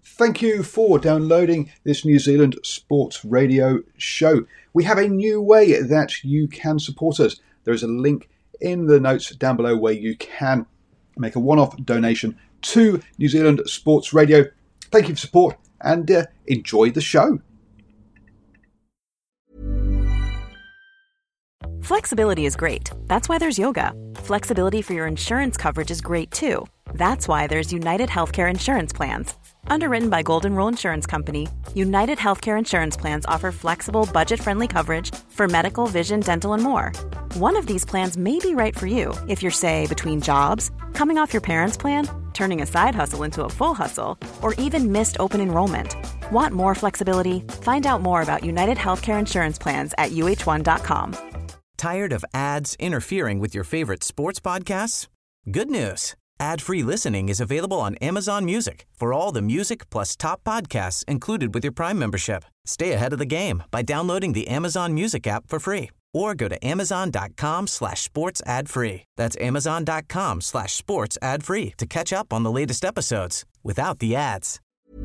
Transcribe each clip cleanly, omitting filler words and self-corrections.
Thank you for downloading this New Zealand Sports Radio show. We have a new way that you can support us. There is a link in the notes down below where you can make a one-off donation to New Zealand Sports Radio. Thank you for support and enjoy the show. Flexibility is great. That's why there's yoga. Flexibility for your insurance coverage is great too. That's why there's United Healthcare Insurance Plans. Underwritten by Golden Rule Insurance Company, United Healthcare Insurance Plans offer flexible, budget-friendly coverage for medical, vision, dental, and more. One of these plans may be right for you if you're, say, between jobs, coming off your parents' plan, turning a side hustle into a full hustle, or even missed open enrollment. Want more flexibility? Find out more about United Healthcare Insurance Plans at uh1.com. Tired of ads interfering with your favorite sports podcasts? Good news. Ad-free listening is available on Amazon Music for all the music plus top podcasts included with your Prime membership. Stay ahead of the game by downloading the Amazon Music app for free or go to amazon.com/sports ad free. That's amazon.com/sports ad free to catch up on the latest episodes without the ads.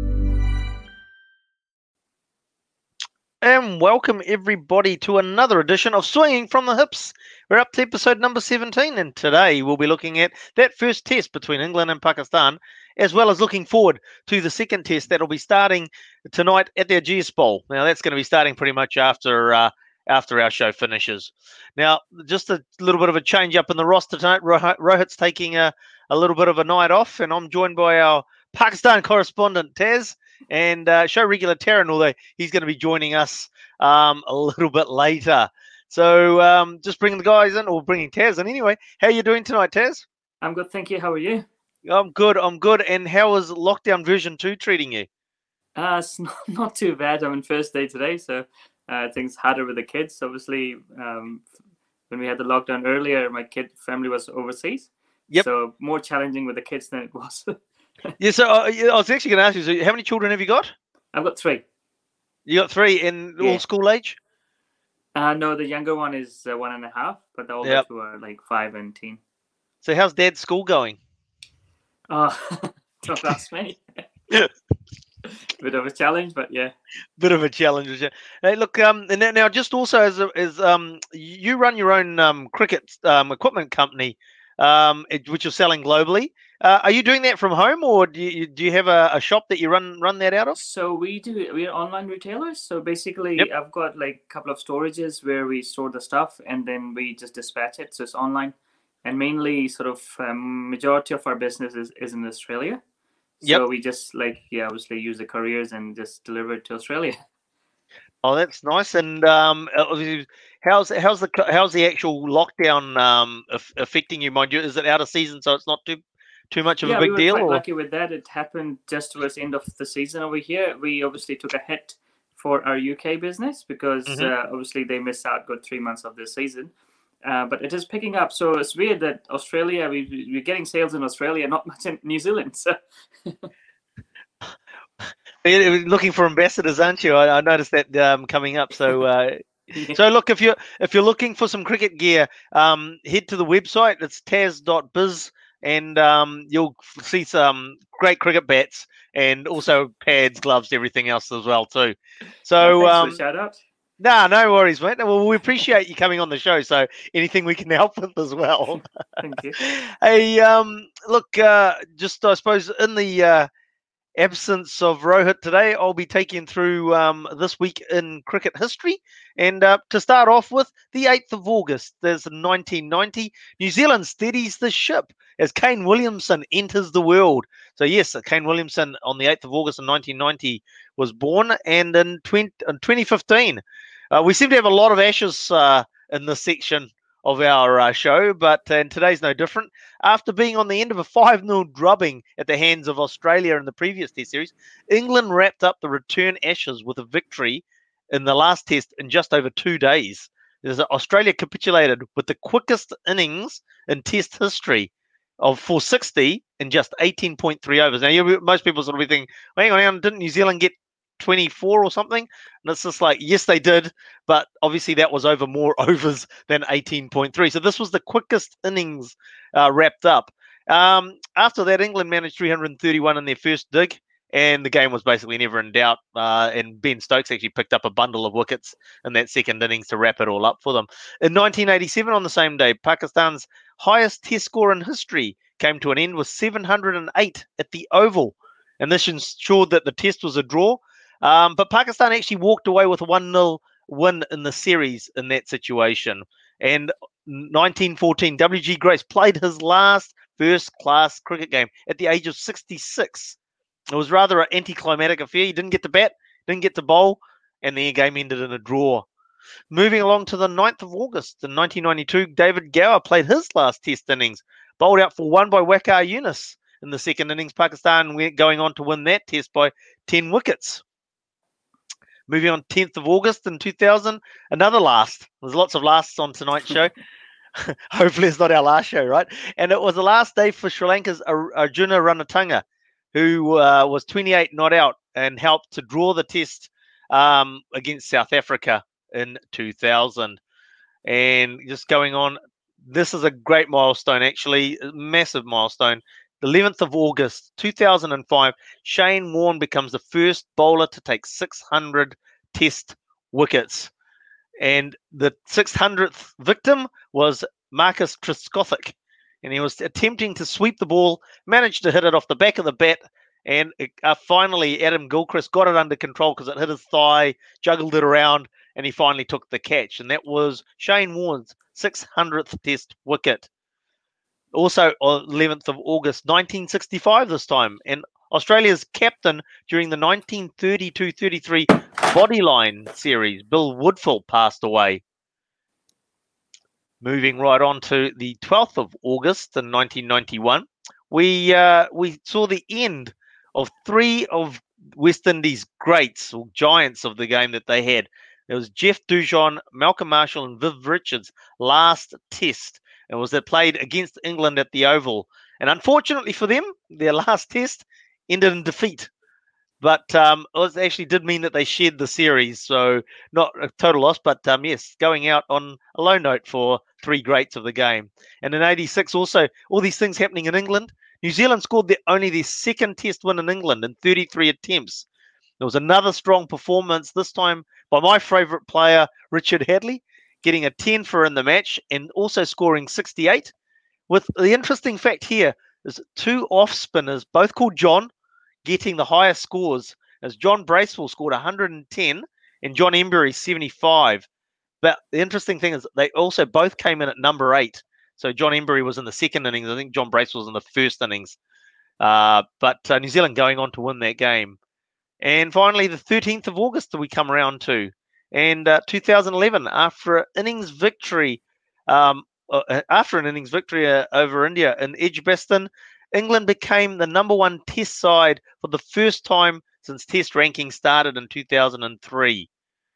And welcome everybody to another edition of Swinging from the Hips. We're up to episode number 17, and today we'll be looking at that first test between England and Pakistan, as well as looking forward to the second test that'll be starting tonight at the Ageas Bowl. Now, that's going to be starting pretty much after our show finishes. Now, just a little bit of a change up in the roster tonight. Rohit's taking a little bit of a night off, and I'm joined by our Pakistan correspondent, Taz, and show regular Taryn, although he's going to be joining us a little bit later. So just bringing the guys in, or bringing Taz in anyway. How are you doing tonight, Taz? I'm good, thank you. How are you? I'm good. And how is lockdown version 2 treating you? It's not too bad. I'm on first day today, so things harder with the kids. Obviously, when we had the lockdown earlier, my family was overseas. Yep. So more challenging with the kids than it was. Yeah, so I was actually going to ask you, so how many children have you got? I've got 3. You got 3 in all school age? No, the younger one is 1.5, but the older 2 are like 5 and 10. So how's Dad's school going? Don't ask me. Bit of a challenge, but yeah. Bit of a challenge. Hey, look, and now just also as you run your own cricket equipment company, which you're selling globally. Are you doing that from home, or do you have a shop that you run that out of? So we're online retailers. So basically, I've got like a couple of storages where we store the stuff and then we just dispatch it. So it's online, and mainly sort of majority of our business is in Australia. So we just obviously use the couriers and just deliver it to Australia. Oh, that's nice. And how's the actual lockdown affecting you? Mind you, is it out of season, so it's not too much of a big deal? We were quite lucky with that. It happened just towards the end of the season over here. We obviously took a hit for our UK business because obviously they missed out good 3 months of this season. But it is picking up. So it's weird that Australia, we're getting sales in Australia, not much in New Zealand. So You're looking for ambassadors, aren't you? I noticed that coming up. So so look, if you're looking for some cricket gear, head to the website. It's taz.biz. And you'll see some great cricket bats and also pads, gloves, everything else as well too. So thanks for the shout out. No worries, mate. Well, we appreciate you coming on the show. So anything we can help with as well. Thank you. Hey, look, just I suppose in the absence of Rohit today, I'll be taking through this week in cricket history. And to start off with, the 8th of August, there's 1990. New Zealand steadies the ship as Kane Williamson enters the world. So yes, Kane Williamson on the 8th of August in 1990 was born. And in 2015, we seem to have a lot of Ashes in this section of our show, and today's no different. After being on the end of a 5-0 drubbing at the hands of Australia in the previous Test series, England wrapped up the return Ashes with a victory in the last Test in just over 2 days. Australia capitulated with the quickest innings in Test history of 460 in just 18.3 overs. Now, most people sort of be thinking, hang on, didn't New Zealand get 24 or something? And it's just like, yes, they did, but obviously that was over more overs than 18.3. So this was the quickest innings wrapped up. After that, England managed 331 in their first dig, and the game was basically never in doubt. And Ben Stokes actually picked up a bundle of wickets in that second innings to wrap it all up for them. In 1987, on the same day, Pakistan's highest Test score in history came to an end with 708 at the Oval, and this ensured that the Test was a draw. But Pakistan actually walked away with a 1-0 win in the series in that situation. And 1914, W.G. Grace played his last first-class cricket game at the age of 66. It was rather an anticlimactic affair. He didn't get to bat, didn't get to bowl, and the game ended in a draw. Moving along to the 9th of August in 1992, David Gower played his last Test innings, bowled out for one by Waqar Younis. In the second innings, Pakistan went going on to win that Test by 10 wickets. Moving on, 10th of August in 2000, another last. There's lots of lasts on tonight's show. Hopefully it's not our last show, right? And it was the last day for Sri Lanka's Arjuna Ranatanga, who was 28 not out and helped to draw the Test against South Africa in 2000. And just going on, this is a great milestone, actually, a massive milestone. The 11th of August, 2005, Shane Warne becomes the first bowler to take 600 Test wickets. And the 600th victim was Marcus Trescothick. And he was attempting to sweep the ball, managed to hit it off the back of the bat, and finally Adam Gilchrist got it under control because it hit his thigh, juggled it around, and he finally took the catch. And that was Shane Warne's 600th Test wicket. Also, 11th of August, 1965 this time, and Australia's captain during the 1932-33 Bodyline series, Bill Woodfull, passed away. Moving right on to the 12th of August in 1991, we saw the end of three of West Indies' greats or giants of the game that they had. There was Jeff Dujon, Malcolm Marshall, and Viv Richards' last Test. It was that played against England at the Oval. And unfortunately for them, their last Test ended in defeat. But it actually did mean that they shared the series. So not a total loss, but yes, going out on a low note for three greats of the game. And in 86 also, all these things happening in England. New Zealand scored only their second Test win in England in 33 attempts. There was another strong performance, this time by my favourite player, Richard Hadley, getting a 10 for in the match and also scoring 68. With the interesting fact here is two off spinners, both called John, getting the highest scores, as John Bracewell scored 110 and John Embury 75. But the interesting thing is they also both came in at number 8. So John Embury was in the second innings. I think John Bracewell was in the first innings. But New Zealand going on to win that game. And finally, the 13th of August that we come around to. And 2011, after an innings victory over India in Edgbaston, England became the number one Test side for the first time since Test ranking started in 2003.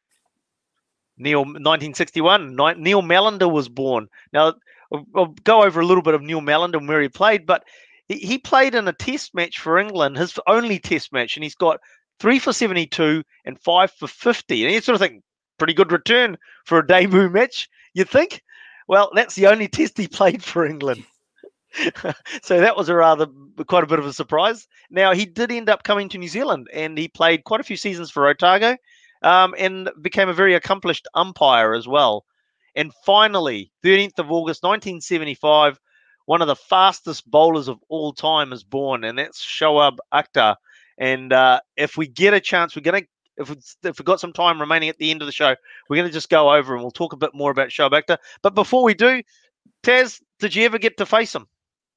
1961, Neil Mallender was born. Now, I'll go over a little bit of Neil Mallender and where he played, but he played in a Test match for England, his only Test match, and he's got 3 for 72 and 5 for 50. And you sort of think, pretty good return for a debut match, you think? Well, that's the only Test he played for England. So that was quite a bit of a surprise. Now, he did end up coming to New Zealand, and he played quite a few seasons for Otago, and became a very accomplished umpire as well. And finally, 13th of August, 1975, one of the fastest bowlers of all time is born, and that's Shoaib Akhtar. And if we get a chance, if we've got some time remaining at the end of the show, we're going to just go over and we'll talk a bit more about Shoaib Akhtar. But before we do, Taz, did you ever get to face him?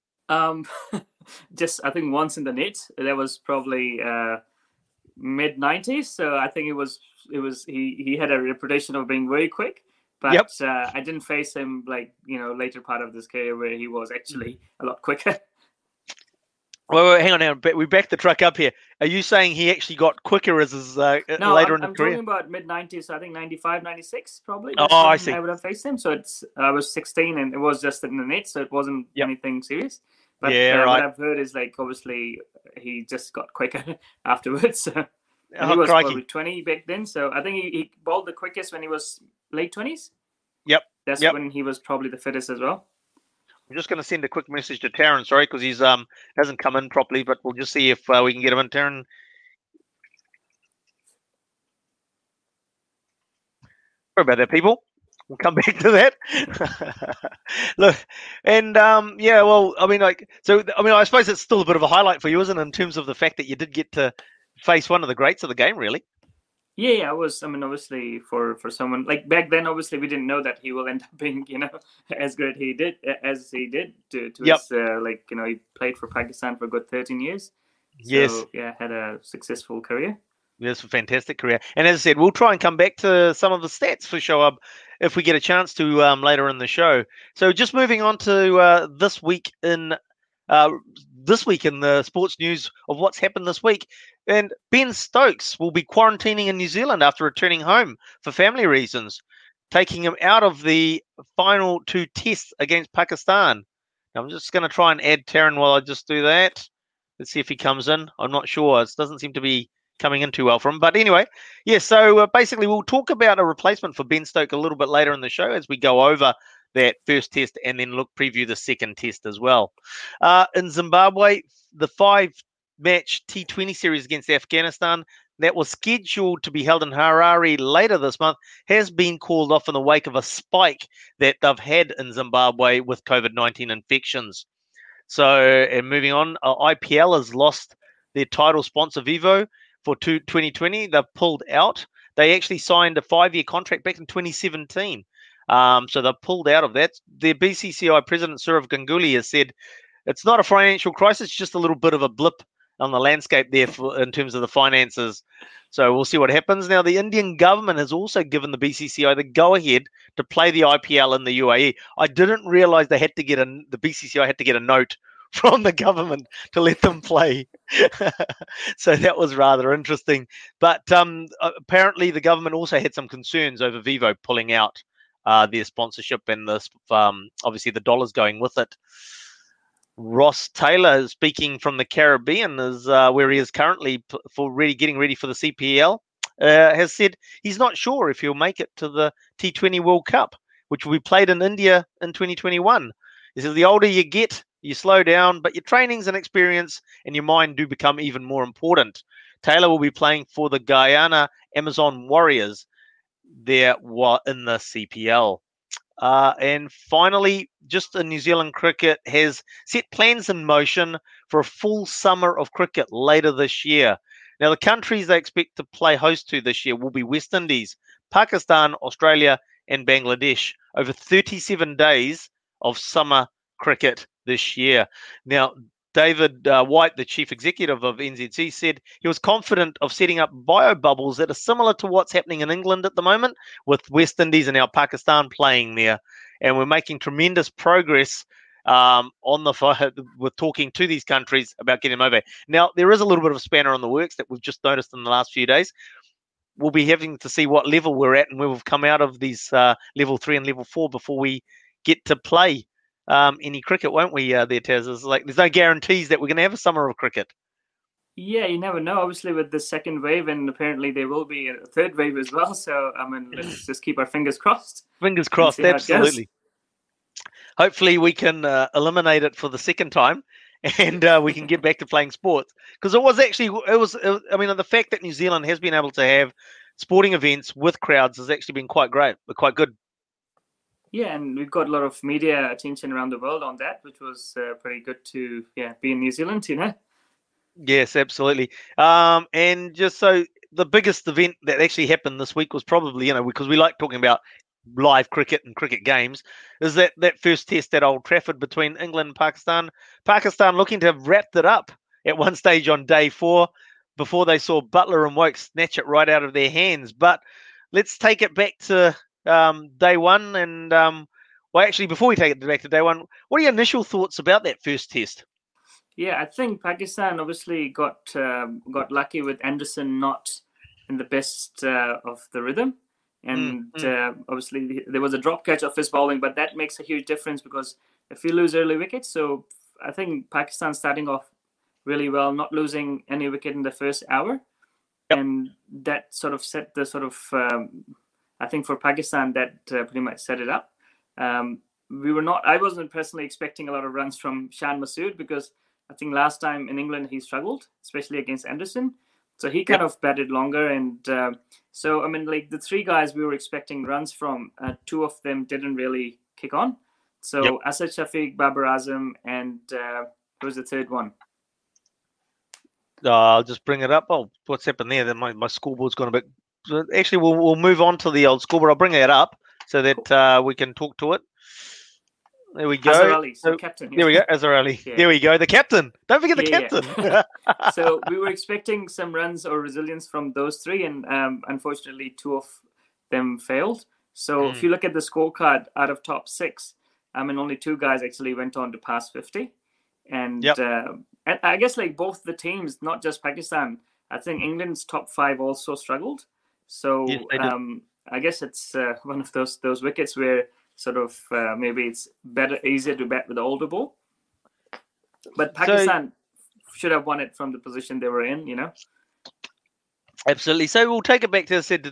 Just I think once in the net. That was probably mid 90s. So I think he had a reputation of being very quick. But yep. I didn't face him later part of this career where he was actually a lot quicker. Well, hang on. We back the truck up here. Are you saying he actually got quicker as his later in his career? I'm talking about mid 90s. So I think 95, 96 probably. I see. I would have faced him. So I was 16 and it was just in the net, so it wasn't anything serious. But what I've heard is obviously he just got quicker afterwards. He was probably 20 back then. So I think he bowled the quickest when he was late 20s. Yep. That's when he was probably the fittest as well. I'm just going to send a quick message to Taryn, sorry, because he's hasn't come in properly, but we'll just see if we can get him in. Taryn, Sorry about that, people. We'll come back to that. Look, and I suppose it's still a bit of a highlight for you, isn't it, in terms of the fact that you did get to face one of the greats of the game, really? Yeah, I was. I mean, obviously, for someone like back then, obviously, we didn't know that he will end up being, as good as he did. To Yep. his, he played for Pakistan for a good 13 years. Yes. So, yeah, had a successful career. Yes, a fantastic career. And as I said, we'll try and come back to some of the stats for Shoaib if we get a chance to later in the show. So just moving on to this week in the sports news of what's happened this week. And Ben Stokes will be quarantining in New Zealand after returning home for family reasons, taking him out of the final 2 tests against Pakistan. Now, I'm just going to try and add Taryn while I just do that. Let's see if he comes in. I'm not sure. It doesn't seem to be coming in too well for him. But anyway, yeah, so basically we'll talk about a replacement for Ben Stokes a little bit later in the show as we go over that first test and then preview the second test as well. In Zimbabwe, the 5-match T20 series against Afghanistan that was scheduled to be held in Harare later this month has been called off in the wake of a spike that they've had in Zimbabwe with COVID-19 infections. So, and moving on, IPL has lost their title sponsor Vivo for 2020. They've pulled out. They actually signed a 5-year contract back in 2017. So they've pulled out of that. Their BCCI president, Sourav Ganguly, has said it's not a financial crisis, just a little bit of a blip on the landscape there in terms of the finances. So we'll see what happens. Now, the Indian government has also given the BCCI the go-ahead to play the IPL in the UAE. I didn't realize the BCCI had to get a note from the government to let them play. So that was rather interesting. But apparently the government also had some concerns over Vivo pulling out their sponsorship and obviously the dollars going with it. Ross Taylor, speaking from the Caribbean, is where he is currently getting ready for the CPL, has said he's not sure if he'll make it to the T20 World Cup, which will be played in India in 2021. He says the older you get, you slow down, but your trainings and experience and your mind do become even more important. Taylor will be playing for the Guyana Amazon Warriors there in the CPL. And finally, just the New Zealand cricket has set plans in motion for a full summer of cricket later this year. Now, the countries they expect to play host to this year will be West Indies, Pakistan, Australia, and Bangladesh over 37 days of summer cricket this year. Now, David White, the chief executive of NZC, said he was confident of setting up bio bubbles that are similar to what's happening in England at the moment with West Indies and now Pakistan playing there. And we're making tremendous progress with talking to these countries about getting them over. Now, there is a little bit of a spanner on the works that we've just noticed in the last few days. We'll be having to see what level we're at and where we've come out of these level 3 and level 4 before we get to play any cricket, won't we, there, Taz? There's no guarantees that we're going to have a summer of cricket. Yeah, you never know. Obviously, with the second wave, and apparently there will be a third wave as well. So, I mean, let's just keep our fingers crossed. Fingers crossed, absolutely. Hopefully, we can eliminate it for the second time, and we can get back to playing sports. Because the fact that New Zealand has been able to have sporting events with crowds has actually been quite great, quite good. Yeah, and we've got a lot of media attention around the world on that, which was pretty good to be in New Zealand, Yes, absolutely. And just so the biggest event that actually happened this week was probably, because we like talking about live cricket and cricket games, is that first test at Old Trafford between England and Pakistan. Pakistan looking to have wrapped it up at one stage on day 4 before they saw Buttler and Woakes snatch it right out of their hands. But let's take it back to day 1. And actually, before we take it back to day 1, what are your initial thoughts about that first test? Yeah, I think Pakistan obviously got lucky with Anderson not in the best of the rhythm. And obviously there was a drop catch of his bowling, but that makes a huge difference because if you lose early wickets, so I think Pakistan starting off really well, not losing any wicket in the first hour. Yep. And that sort of set the I think for Pakistan that pretty much set it up. I wasn't personally expecting a lot of runs from Shan Masood because I think last time in England he struggled, especially against Anderson. So he kind of batted longer. And so, I mean, like the three guys we were expecting runs from, two of them didn't really kick on. So Asad Shafiq, Babar Azam, and who was the third one? I'll just bring it up. Oh, what's happened there? Then my scoreboard's gone a bit. Actually, we'll move on to the old scoreboard. I'll bring it up so that we can talk to it. There we go. Azhar Ali, so captain. There we go, Azhar Ali. Yeah. There we go, the captain. Don't forget the captain. Yeah. So we were expecting some runs or resilience from those three, and unfortunately, two of them failed. So if you look at the scorecard, out of top six, I mean, only two guys actually went on to pass 50. And I guess like both the teams, not just Pakistan, I think England's top five also struggled. So I guess it's one of those wickets where sort of maybe it's easier to bat with the older ball. But Pakistan should have won it from the position they were in, you know. Absolutely. So we'll take it back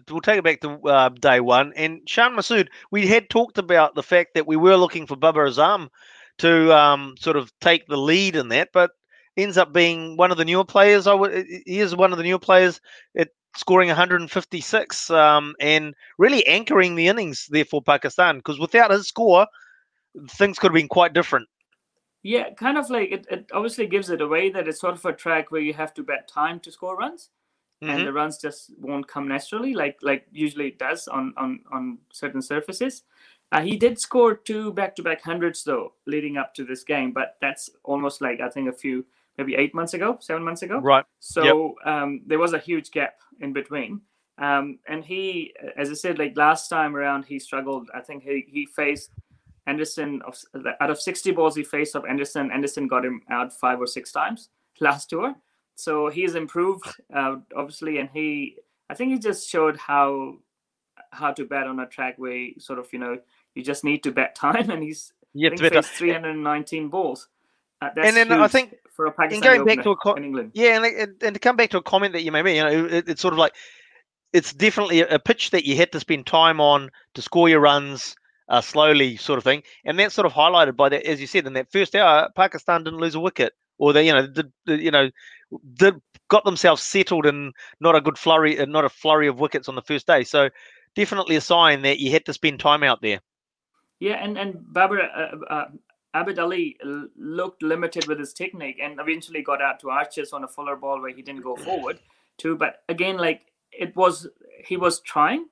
to day one. And Shan Masood, we had talked about the fact that we were looking for Babar Azam to sort of take the lead in that, but ends up being one of the newer players. He is one of the newer players at scoring 156 and really anchoring the innings there for Pakistan, because without his score, things could have been quite different. Yeah, kind of like it obviously gives it away that it's sort of a track where you have to bet time to score runs. And the runs just won't come naturally, like usually it does on certain surfaces. He did score 2 back-to-back hundreds though, leading up to this game, but that's almost like I think maybe 7 months ago. Right. So there was a huge gap in between. And he, as I said, like last time around, he struggled. I think he faced Anderson. Out of 60 balls he faced off Anderson, Anderson got him out 5 or 6 times last tour. So he's improved, obviously, and I think he just showed how to bat on a track where sort of, you just need to bet time, and he's faced 319 balls. That's and then huge I think for a Pakistan opener in England. Yeah, and to come back to a comment that you made, it's sort of like it's definitely a pitch that you had to spend time on to score your runs slowly, sort of thing, and that's sort of highlighted by that, as you said, in that first hour, Pakistan didn't lose a wicket. Or they, got themselves settled in not a flurry of wickets on the first day. So definitely a sign that you had to spend time out there. Yeah, and Babar Abid Ali looked limited with his technique, and eventually got out to Archers on a fuller ball where he didn't go forward too. But again, like he was trying.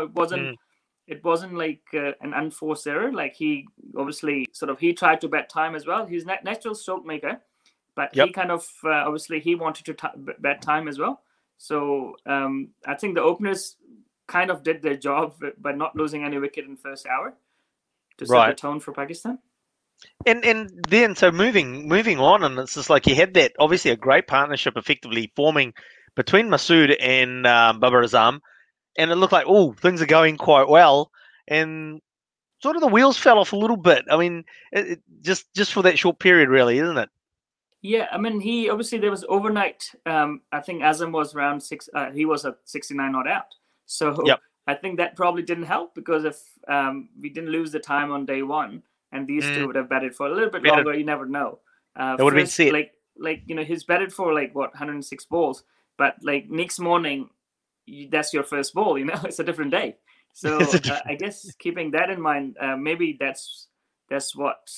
It wasn't like an unforced error. Like he obviously he tried to bet time as well. He's natural stroke maker. But he kind of, obviously, he wanted to bet time as well. So I think the openers kind of did their job by not losing any wicket in the first hour to set the tone for Pakistan. And then, so moving on, and it's just like you had that, obviously, a great partnership effectively forming between Masood and Babar Azam. And it looked like, things are going quite well. And sort of the wheels fell off a little bit. I mean, just for that short period, really, isn't it? Yeah, I mean, there was overnight. I think Azam was around 6. He was at 69 not out. So I think that probably didn't help, because if we didn't lose the time on day one, and these two would have batted for a little bit longer, you never know. It would have been set. He's batted for 106 balls, but next morning, that's your first ball. It's a different day. So I guess keeping that in mind, maybe that's what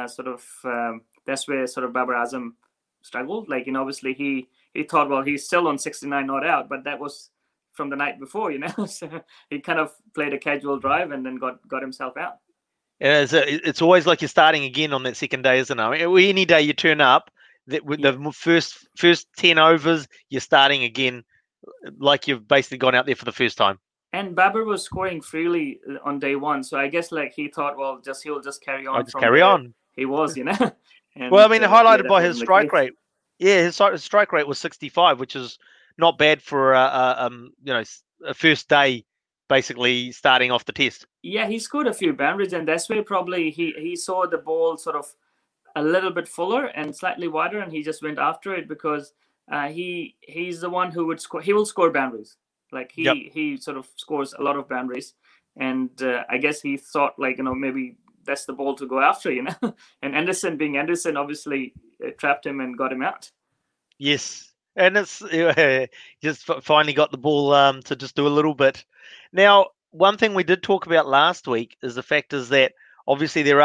that's where sort of Babar Azam struggled. Obviously he thought, well, he's still on 69 not out, but that was from the night before, So he kind of played a casual drive and then got himself out. Yeah, it's always like you're starting again on that second day, isn't it? Any day you turn up, the first 10 overs, you're starting again, like you've basically gone out there for the first time. And Babar was scoring freely on day one, so I guess he thought, well, he'll just carry on. Carry on. He was, And, well, I mean, highlighted by his strike rate. Yeah, his strike rate was 65, which is not bad for a first day, basically starting off the test. Yeah, he scored a few boundaries, and that's where probably he saw the ball sort of a little bit fuller and slightly wider, and he just went after it, because he's the one who would score. He will score boundaries. He sort of scores a lot of boundaries, and I guess he thought maybe that's the ball to go after, And Anderson, being Anderson, obviously trapped him and got him out. Yes. And it's just finally got the ball to just do a little bit. Now, one thing we did talk about last week is the fact is that obviously there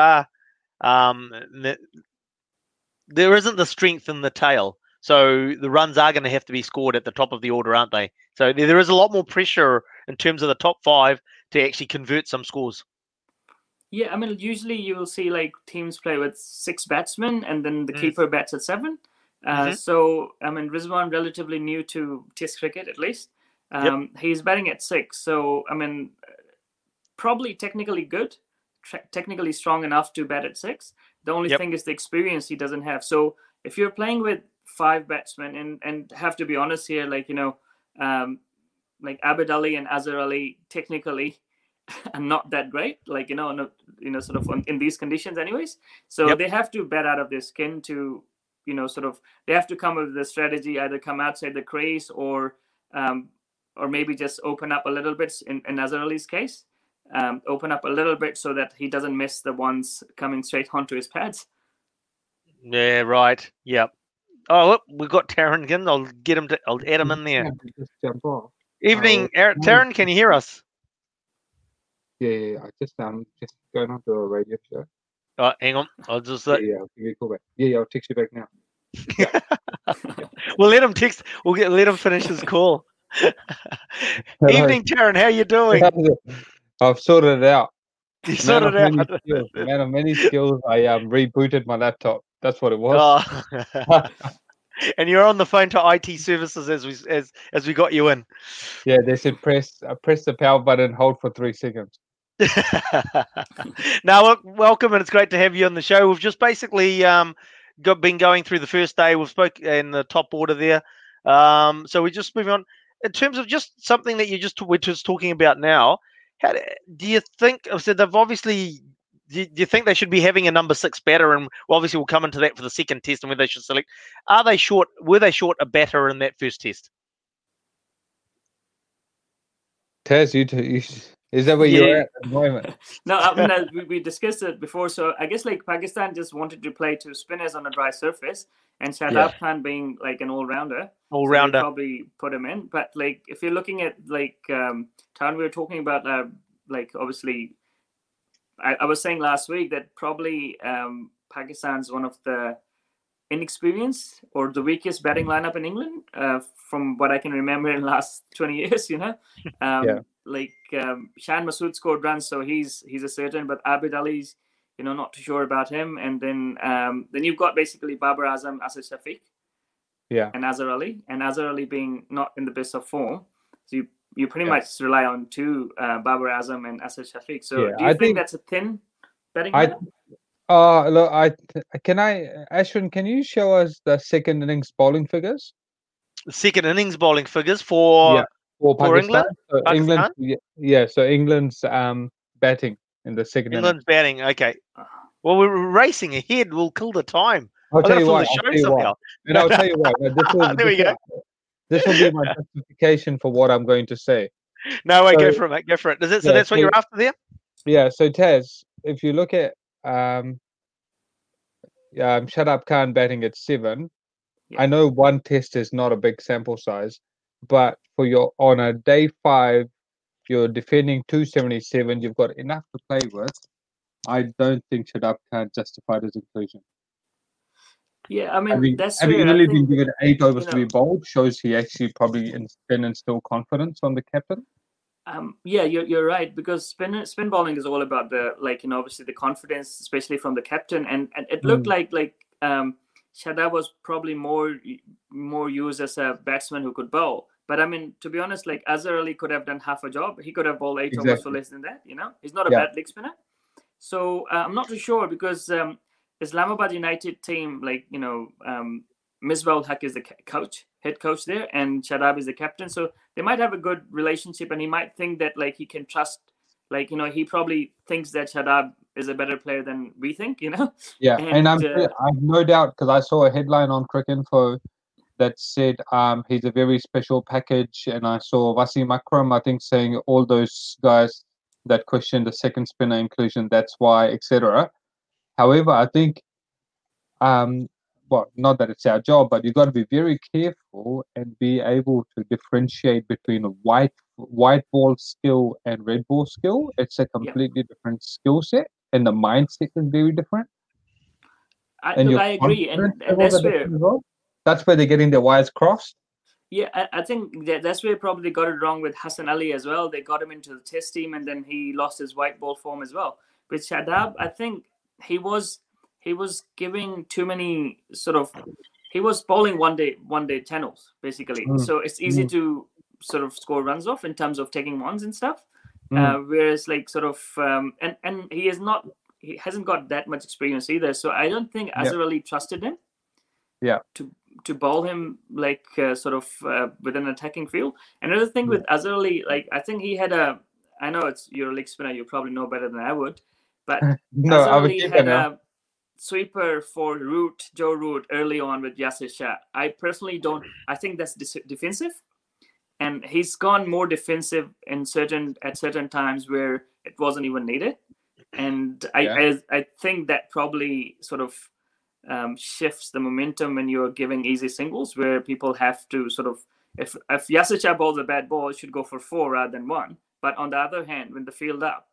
isn't the strength in the tail. So the runs are going to have to be scored at the top of the order, aren't they? So there is a lot more pressure in terms of the top 5 to actually convert some scores. Yeah, I mean, usually you will see like teams play with 6 batsmen and then the keeper bats at 7. So, I mean, Rizwan, relatively new to Test cricket at least. He's batting at 6. So, I mean, probably technically good, technically strong enough to bat at 6. The only thing is the experience he doesn't have. So, if you're playing with 5 batsmen, and have to be honest here, like, like Abid Ali and Azhar Ali technically are not that great, like, sort of in these conditions anyways. So they have to bat out of their skin to, sort of, they have to come up with a strategy, either come outside the crease or maybe just open up a little bit in Azhar Ali's case, open up a little bit so that he doesn't miss the ones coming straight onto his pads. Yeah, right. Yep. Oh, look, we've got Taryn again. I'll add him in there. Just jump off. Evening, Taryn, can you hear us? Yeah. I just going on to a radio show. Oh, hang on. I'll just I'll give you a call back. Yeah, I'll text you back now. We'll let him text. Let him finish his call. Evening, Taryn. How you doing? I've sorted it out. You sorted it out. Man of many skills. I rebooted my laptop. That's what it was. Oh. And you're on the phone to IT services as we got you in. Yeah, they said press the power button, hold for 3 seconds. Now, look, welcome, and it's great to have you on the show. We've just basically been going through the first day. We've spoke in the top order there. So we're just moving on. In terms of just something that we're just talking about now, how do you think? So they've obviously. Do you think they should be having a number 6 batter? And obviously we'll come into that for the second test and where they should select. Were they short a batter in that first test? Taz, is that where you're at the moment? No, I mean, we discussed it before. So I guess like Pakistan just wanted to play 2 spinners on a dry surface, and Shadab Khan being like an all-rounder. All-rounder. So probably put him in. But like if you're looking at like Town, we were talking about like obviously. I was saying last week that probably Pakistan's one of the inexperienced or the weakest batting lineup in England from what I can remember in the last 20 years, Like Shan Masood scored runs, so he's a certain, but Abid Ali's, not too sure about him. And then you've got basically Babar Azam, Asad Shafiq, and Azhar Ali being not in the best of form. So you pretty much rely on 2 Babar Azam and Asad Shafiq. So do you think that's a thin betting lineup? Look, Ashwin, can you show us the second innings bowling figures? The second innings bowling figures for England? So England, so England's batting in the second innings. England's batting, okay. Well, we're racing ahead. We'll kill the time. I'll tell you what. And I'll tell you what. There we go. This will be my justification for what I'm going to say. No way, go for it, mate. Go for it. So that's what you're after there? Yeah, so Taz, if you look at Shadab Khan batting at 7, I know 1 test is not a big sample size, but on a day 5, you're defending 277, you've got enough to play with. I don't think Shadab Khan justified his inclusion. Yeah, I mean, having only been given 8 overs to be bowled shows he actually probably instilled confidence on the captain. Yeah, you're right, because spin bowling is all about the obviously the confidence, especially from the captain, and it looked like Shadab was probably more used as a batsman who could bowl. But I mean, to be honest, like Azhar Ali could have done half a job. He could have bowled 8 overs for less than that. He's not a bad leg spinner. So I'm not too sure because. Islamabad United team, Misbah-ul-Haq is the head coach there, and Shadab is the captain. So they might have a good relationship, and he might think that he can trust, he probably thinks that Shadab is a better player than we think, Yeah, and I've no doubt because I saw a headline on Cricinfo that said he's a very special package, and I saw Wasim Akram, I think, saying all those guys that questioned the second spinner inclusion, that's why, etc. However, I think well, not that it's our job, but you've got to be very careful and be able to differentiate between a white ball skill and red ball skill. It's a completely different skill set, and the mindset is very different. I agree, and that's where that's where they're getting their wires crossed. Yeah, I think that's where probably they got it wrong with Hassan Ali as well. They got him into the test team, and then he lost his white ball form as well. With Shadab, I think he was giving too many he was bowling one day channels basically. So it's easy to sort of score runs off in terms of taking ones and stuff. Whereas and he hasn't got that much experience either. So I don't think Azhar Ali trusted him. Yeah. To bowl him with an attacking field. Another thing with Azhar Ali, I think he had I know you're a leg spinner, you probably know better than I would, but no, Azhar Ali had a sweeper for Joe Root early on with Yasir Shah. I personally don't. I think that's defensive, and he's gone more defensive at certain times where it wasn't even needed, and I think that probably sort of shifts the momentum when you're giving easy singles, where people have to sort of, if Yasir Shah bowls a bad ball, it should go for 4 rather than 1. But on the other hand, when the field up,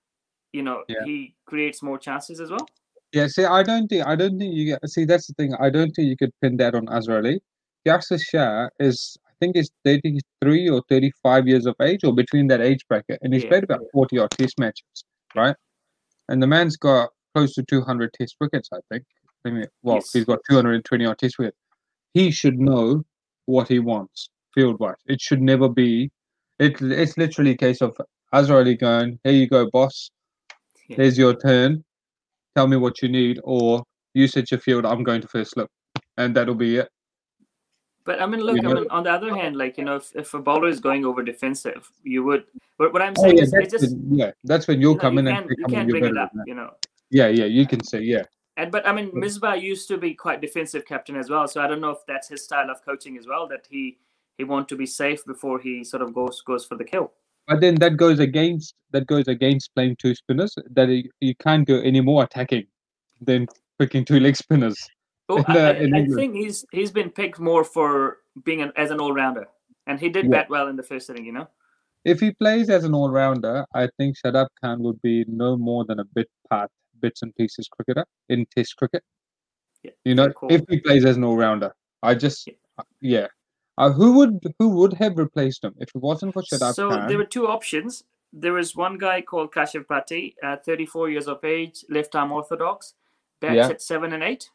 he creates more chances as well. Yeah, see, I don't think you get. See, that's the thing. I don't think you could pin that on Azhar Ali. Yasir Shah is, I think, is 33 or 35 years of age, or between that age bracket, and he's played about 40 odd Test matches, right? And the man's got close to 200 Test wickets, I think. He's got 220 odd Test wickets. He should know what he wants field-wise. It should never be. It's literally a case of Azhar Ali going, "Here you go, boss. There's your turn. Tell me what you need, or you set your field. I'm going to first slip, and that'll be it." But I mean, look. On the other hand, if a bowler is going over defensive, you would. But what I'm saying that's when you'll come in and you can't bring it up. Yeah, you can say But I mean, Misbah used to be quite defensive captain as well, so I don't know if that's his style of coaching as well. That he wants to be safe before he sort of goes for the kill. But then that goes against playing 2 spinners. That you can't go any more attacking than picking 2 leg spinners. Oh, I think he's been picked more for being as an all-rounder, and he did bat well in the first inning. If he plays as an all-rounder, I think Shadab Khan would be no more than a bits and pieces cricketer in Test cricket. If he plays as an all-rounder, who would have replaced him if it wasn't for Shadab Khan? So there were 2 options. There was one guy called Kashif Bhatti, 34 years of age, left-arm orthodox, bats at 7 and 8.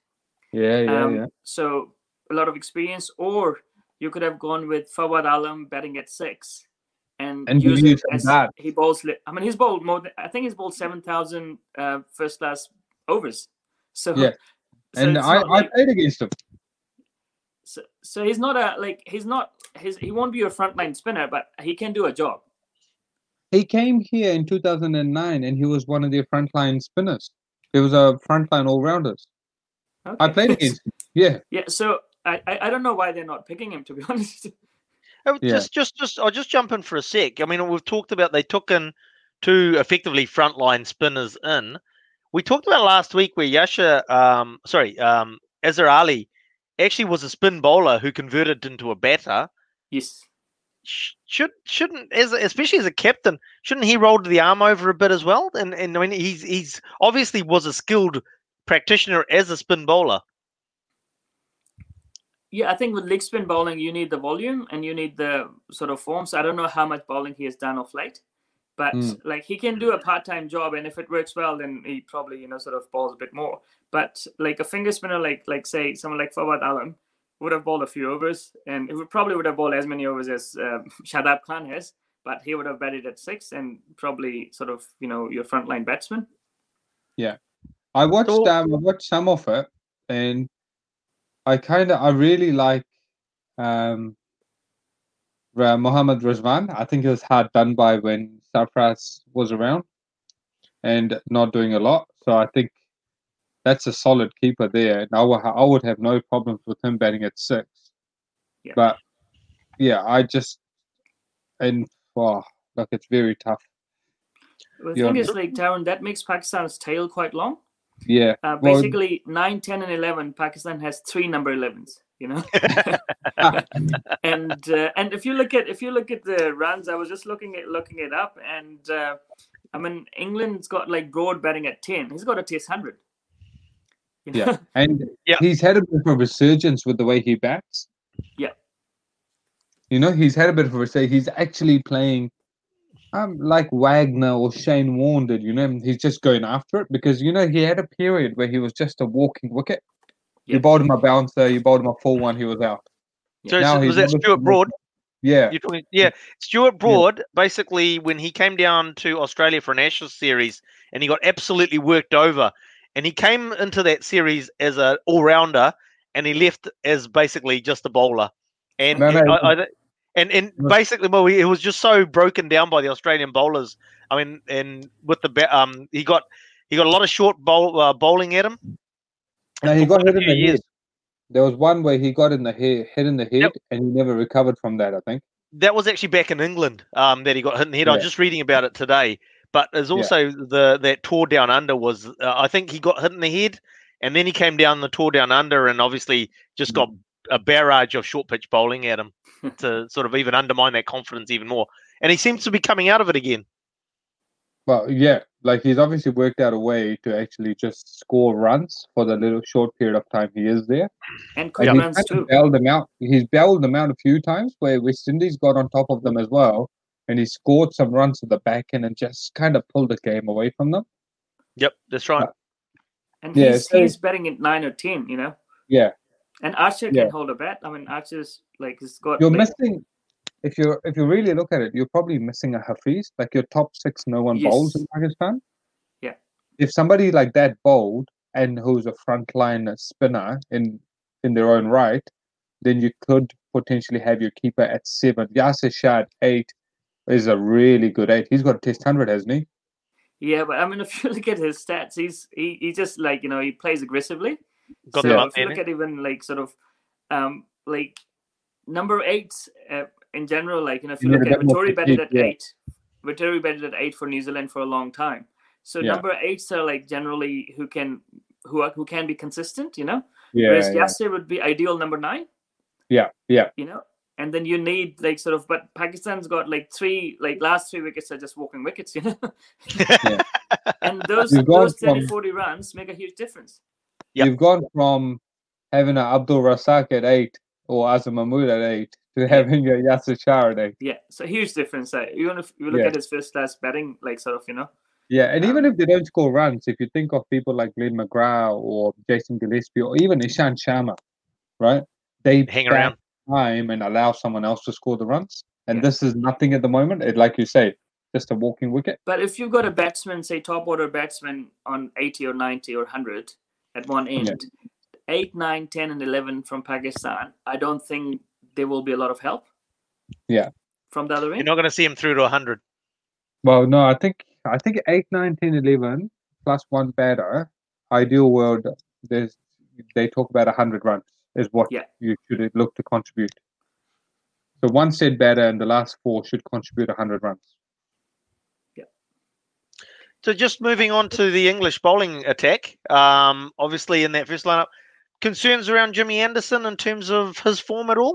So a lot of experience. Or you could have gone with Fawad Alam batting at 6. And use it as he bowls. I mean, he's bowled more. I think he's bowled 7,000 first-class overs. So and I played against him. So he's not he won't be a frontline spinner, but he can do a job. He came here in 2009, and he was one of their frontline spinners. He was a frontline all-rounders. Okay. I played against him. Yeah. So I don't know why they're not picking him, to be honest. I'll just jump in for a sec. I mean, we've talked about they took in 2 effectively frontline spinners in. We talked about last week where Azhar Ali actually was a spin bowler who converted into a batter. Yes. Shouldn't, especially as a captain, shouldn't he roll the arm over a bit as well? And I mean, he's obviously was a skilled practitioner as a spin bowler. Yeah, I think with leg spin bowling, you need the volume and you need the sort of form. So I don't know how much bowling he has done of late, but he can do a part-time job, and if it works well, then he probably sort of bowls a bit more. But a finger spinner, like say someone like Fawad Alam would have bowled a few overs, and it probably would have bowled as many overs as Shadab Khan has, but he would have batted at 6 and probably sort of your frontline batsman. Yeah, I watched some of it, and I really like Mohammad Rizwan. I think it was hard done by when Sarfraz was around and not doing a lot. So I think that's a solid keeper there. And I would have no problems with him batting at 6. Yeah. But it's very tough. The thing is, Darren, that makes Pakistan's tail quite long. Yeah. Basically, 9, 10, and 11. Pakistan has 3 number 11s. You know, and if you look at the runs, I was just looking it up, and I mean, England's got like Broad batting at 10. He's got a Test 100. You know? Yeah, and he's had a bit of a resurgence with the way he bats. Yeah, you know, he's had a bit of a resurgence. He's actually playing like Wagner or Shane Warne did. You know, he's just going after it because you know he had a period where he was just a walking wicket. You bowled him a bouncer, you bowled him a 4-1, he was out. So was that Stuart Broad? Yeah. Stuart Broad, basically, when he came down to Australia for an Ashes series and he got absolutely worked over, and he came into that series as an all-rounder and he left as basically just a bowler. And basically, well, he was just so broken down by the Australian bowlers. I mean, and with the he got a lot of short bowling at him. No, he got hit in the head. There was one where he got hit in the head, and he never recovered from that, I think. That was actually back in England that he got hit in the head. I was just reading about it today. But there's also that tour down under was, I think he got hit in the head, and then he came down the tour down under and obviously just got a barrage of short pitch bowling at him to sort of even undermine that confidence even more. And he seems to be coming out of it again. Well, yeah, like he's obviously worked out a way to actually just score runs for the little short period of time he is there. And quick runs too. He's bailed them out a few times where West Indies got on top of them as well. And he scored some runs at the back end and just kind of pulled the game away from them. Yep, that's right. And he's batting at 9 or 10, you know? Yeah. And Archer can hold a bat. I mean, Archer's like has got. You're missing. If you really look at it, you're probably missing a Hafiz. Like your top 6, no one bowls in Pakistan. Yeah. If somebody like that bowled and who's a frontline spinner in their own right, then you could potentially have your keeper at 7. Yasir Shah at 8 is a really good 8. He's got a Test 100, hasn't he? Yeah, but I mean, if you look at his stats, he just like, you know, he plays aggressively. If you look at even like sort of like number 8 in general, like, you know, if you look at Vittori batted at 8. Vittori batted at 8 for New Zealand for a long time. So number 8s are like generally who can be consistent, you know. Whereas Yasir would be ideal number 9. Yeah. You know, and then you need like sort of, but Pakistan's got like 3, like last 3 wickets are just walking wickets, you know. And those 30-40 runs make a huge difference. You've gone from having an Abdul Rasak at 8 or Azam Mahmood at 8 to having a Yasir Shah at 8. Yeah, so huge difference. Even if you look at his first class batting, like sort of, you know. Yeah, and even if they don't score runs, if you think of people like Glenn McGrath or Jason Gillespie or even Ishant Sharma, right? They hang around time and allow someone else to score the runs. And this is nothing at the moment. It, like you say, just a walking wicket. But if you've got a batsman, say top order batsman on 80 or 90 or 100 at one end, 8, 9, 10 and 11 from Pakistan, I don't think there will be a lot of help. Yeah. From the other end. You're not going to see him through to 100. Well, no, I think 8, 9, 10, 11 plus one batter, ideal world, they talk about 100 runs is what you should look to contribute. So one set batter and the last 4 should contribute 100 runs. Yeah. So just moving on to the English bowling attack, obviously in that first lineup, concerns around Jimmy Anderson in terms of his form at all?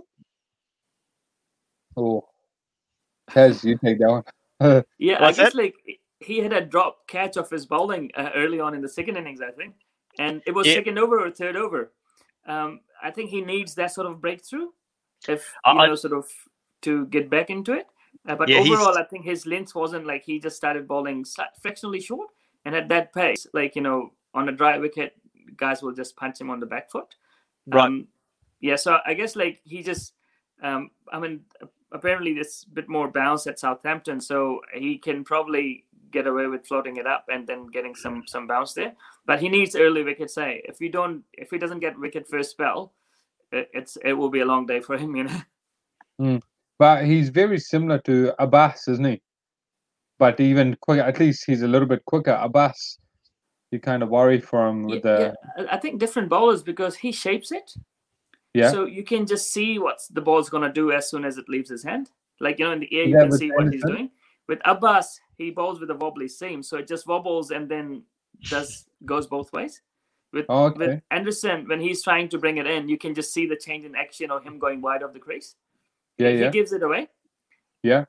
Oh, Kaz, you take that one. I guess like he had a drop catch of his bowling early on in the second innings, I think, and it was second over or third over. I think he needs that sort of breakthrough, if sort of to get back into it. But overall, I think his length wasn't like he just started bowling fractionally short, and at that pace, like, you know, on a dry wicket, guys will just punch him on the back foot. Right. So I guess like he just, I mean, apparently there's a bit more bounce at Southampton, so he can probably get away with floating it up and then getting some bounce there. But he needs early wickets. If he doesn't get wicket first spell, it will be a long day for him, you know. But he's very similar to Abbas, isn't he? But even quicker, at least he's a little bit quicker. Abbas, you kind of worry for him with the. Yeah. I think different bowlers because he shapes it. Yeah. So you can just see what the ball's gonna do as soon as it leaves his hand. Like, you know, in the air you can see what he's doing. With Abbas, he bowls with a wobbly seam, so it just wobbles and then goes both ways. With Anderson, when he's trying to bring it in, you can just see the change in action of him going wide of the crease. He gives it away. Yeah.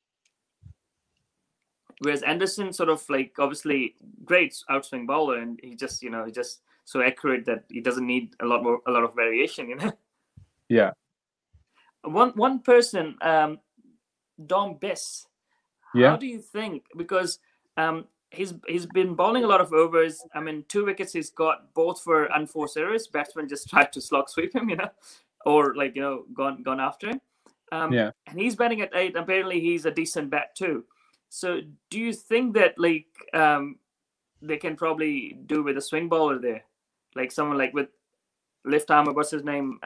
Whereas Anderson sort of like obviously great outswing bowler, and he just so accurate that he doesn't need a lot of variation, you know. Yeah. One person, Dom Bess. Yeah. How do you think? Because he's been bowling a lot of overs. I mean, 2 wickets he's got, both for unforced errors. Batsmen just tried to slog sweep him, you know, or like, you know, gone after him. And he's batting at 8. Apparently, he's a decent bat too. So, do you think that like they can probably do with a swing bowler there, like someone like with left arm? What's his name?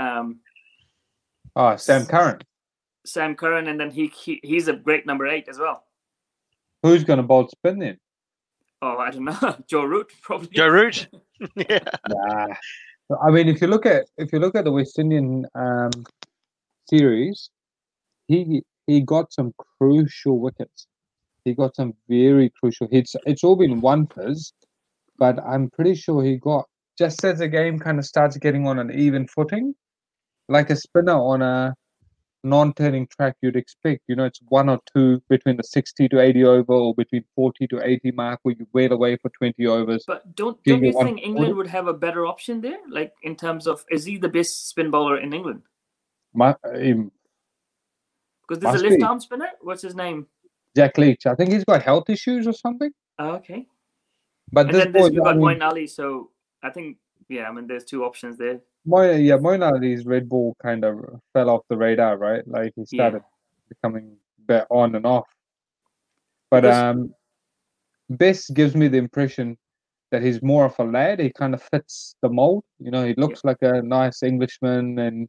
Sam Curran. Sam Curran, and then he's a great number 8 as well. Who's going to bowl spin then? Oh, I don't know. Joe Root, probably. Joe Root. Yeah. Nah. I mean, if you look at the West Indian series, he got some crucial wickets. He got some very crucial hits. It's all been one-fizz, but I'm pretty sure he got, just as the game kind of starts getting on an even footing, like a spinner on a non-turning track, you'd expect, you know, it's 1 or 2 between the 60 to 80 over or between 40 to 80 mark where you wait away for 20 overs. But don't you think England would have a better option there? Like in terms of, is he the best spin bowler in England? Because there's a left arm spinner. What's his name? Jack Leach. I think he's got health issues or something. Oh, okay. But and then we've got Moeen Ali, so I think, I mean, there's 2 options there. Moeen Ali's red ball kind of fell off the radar, right? Like he started becoming a bit on and off. But Bess gives me the impression that he's more of a lad. He kind of fits the mold. You know, he looks like a nice Englishman, and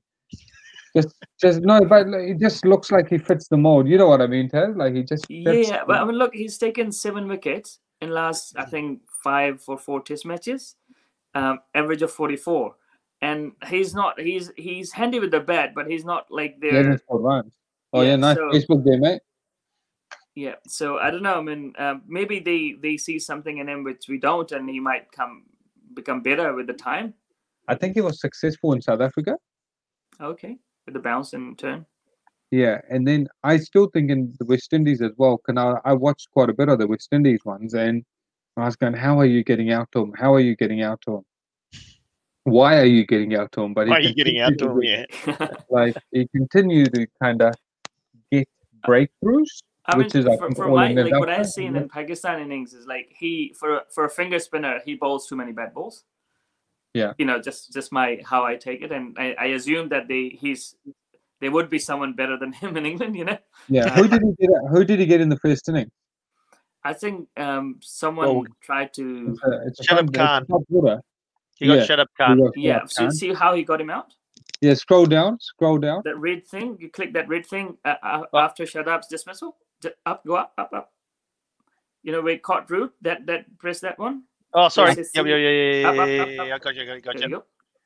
but he just looks like he fits the mold. You know what I mean, Ted? Like he just fits. But I mean, look, he's taken 7 wickets in last, I think, 5 or 4 Test matches, average of 44. And he's handy with the bat, but he's not like there. Runs. Nice Facebook there, mate. Yeah, so I don't know. I mean, maybe they see something in him which we don't, and he might become better with the time. I think he was successful in South Africa. Okay, with the bounce and turn. Yeah, and then I still think in the West Indies as well. I watched quite a bit of the West Indies ones, and I was going, "How are you getting out to him? How are you getting out to him? Why are you getting out to him?" But why are you getting out to him? Yeah, like he continued to kind of get breakthroughs. From what I've seen in Pakistan innings is like for a finger spinner he bowls too many bad balls. Yeah, you know, just how I take it, and I assume that there would be someone better than him in England. You know. Yeah. Who did he get in the first inning? I think someone tried to. Shadab Khan. He got Shadab Khan. Yeah. So you see how he got him out? Yeah. Scroll down. That red thing. You click that red thing after Shadab's dismissal. Up, go up. You know, where it caught Root. That press that one. Oh, sorry. Yeah. I got you. There you go.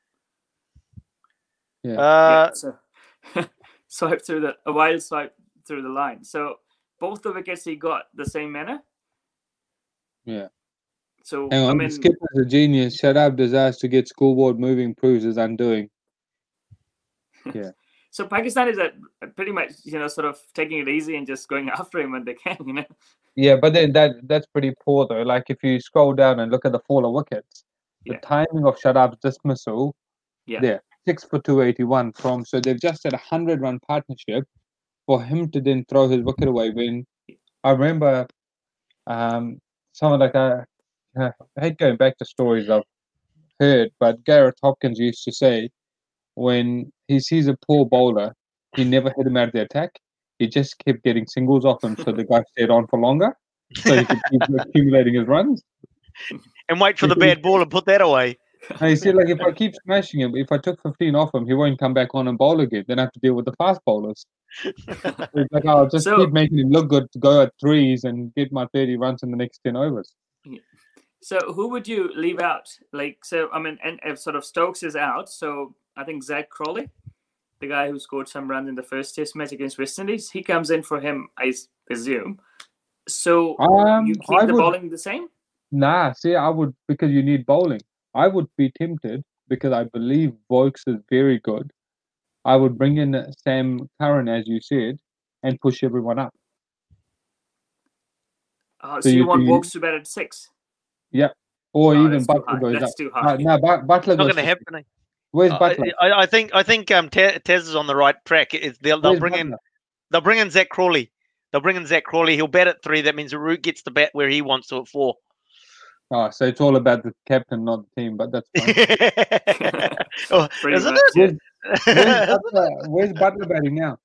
Yeah. So a wild swipe through the line. So both the wickets he got the same manner. Yeah. So hang on, Skipper's a genius. Shadab desires to get scoreboard moving, proves his undoing. Yeah. So Pakistan is pretty much, you know, sort of taking it easy and just going after him when they can, you know. Yeah, but then that's pretty poor though. Like if you scroll down and look at the fall of wickets, the timing of Shadab's dismissal, 6 for 281 so they've just had a 100-run partnership for him to then throw his wicket away. When I remember, someone like I hate going back to stories I've heard, but Gareth Hopkins used to say, when he sees a poor bowler, he never hit him out of the attack. He just kept getting singles off him, so the guy stayed on for longer, so he could keep accumulating his runs. And wait for the bad ball and put that away. And he said, like, if I keep smashing him, if I took 15 off him, he won't come back on and bowl again. Then I have to deal with the fast bowlers. It's like, I'll just keep making him look good to go at 3s and get my 30 runs in the next 10 overs. Yeah. So who would you leave out? Like, so, I mean, and if sort of Stokes is out, so I think Zach Crawley, the guy who scored some runs in the first Test match against West Indies, he comes in for him, I presume. So you keep the bowling the same? Nah, see, I would, because you need bowling. I would be tempted because I believe Vokes is very good. I would bring in Sam Curran, as you said, and push everyone up. So you want Vokes to bat at 6? Yeah. Or No, even that's too Butler high. goes That's up. too high. No, Butler Not goes going to to happen. 6. Where's Butler? I think Tez is on the right track. They'll Where's bring Butler? they'll bring in Zach Crawley. He'll bat at 3. That means Root gets the bat where he wants to at 4. Oh, so it's all about the captain, not the team, but that's fine. Oh, Pretty isn't much, it? Where's Butler batting now?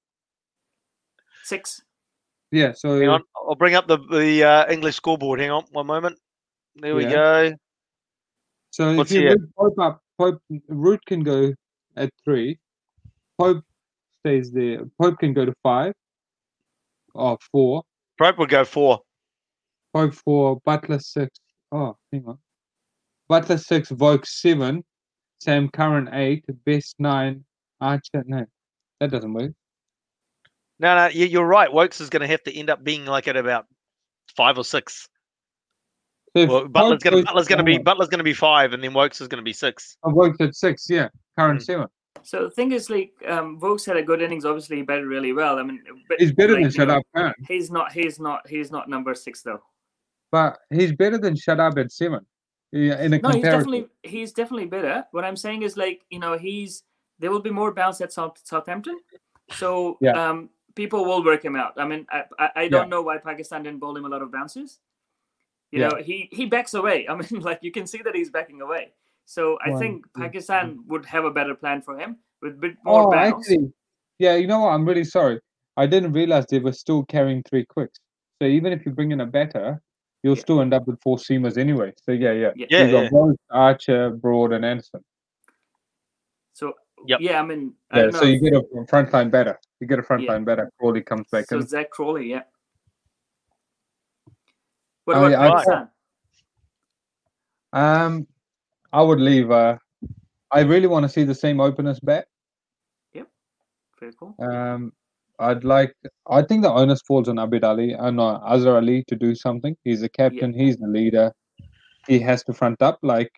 6. Yeah, so Hang on, I'll bring up the English scoreboard. Hang on, one moment. There we go. So What's if you here? move Pope up, Root can go at 3. Pope stays there. Pope can go to 5 or 4. Pope would go 4. Pope 4, Butler 6. Oh, hang on. Butler 6, Vokes 7, Sam Curran 8, Best 9, Archer. No, that doesn't work. No, you're right. Wokes is going to have to end up being like at about 5 or 6. So well, Butler's going to be 5, and then Wokes is going to be 6. Oh, Vokes at 6, yeah. Curran 7. So the thing is, like, Vokes had a good innings. Obviously, he batted really well. I mean, he's better than Shadab Khan. He's not number 6 though. But he's better than Shadab at 7. Yeah, in a comparison. He's definitely better. What I'm saying is, like, there will be more bounce at Southampton, so people will work him out. I mean, I don't know why Pakistan didn't bowl him a lot of bounces. You know, he backs away. I mean, like, you can see that he's backing away. So I think Pakistan would have a better plan for him with a bit more bounce. Actually, yeah, you know what? I'm really sorry. I didn't realize they were still carrying 3 quicks. So even if you bring in a batter, you'll still end up with 4 seamers anyway. So yeah. You got Vokes, Archer, Broad, and Anderson. So I mean, so you get a frontline batter. Crawley comes back in. So Zach Crawley, yeah. What about Pakistan? I would leave. I really want to see the same openers bat. Yep, very cool. I think the onus falls on Abid Ali and Azhar Ali to do something. He's the captain. He's the leader. He has to front up. Like,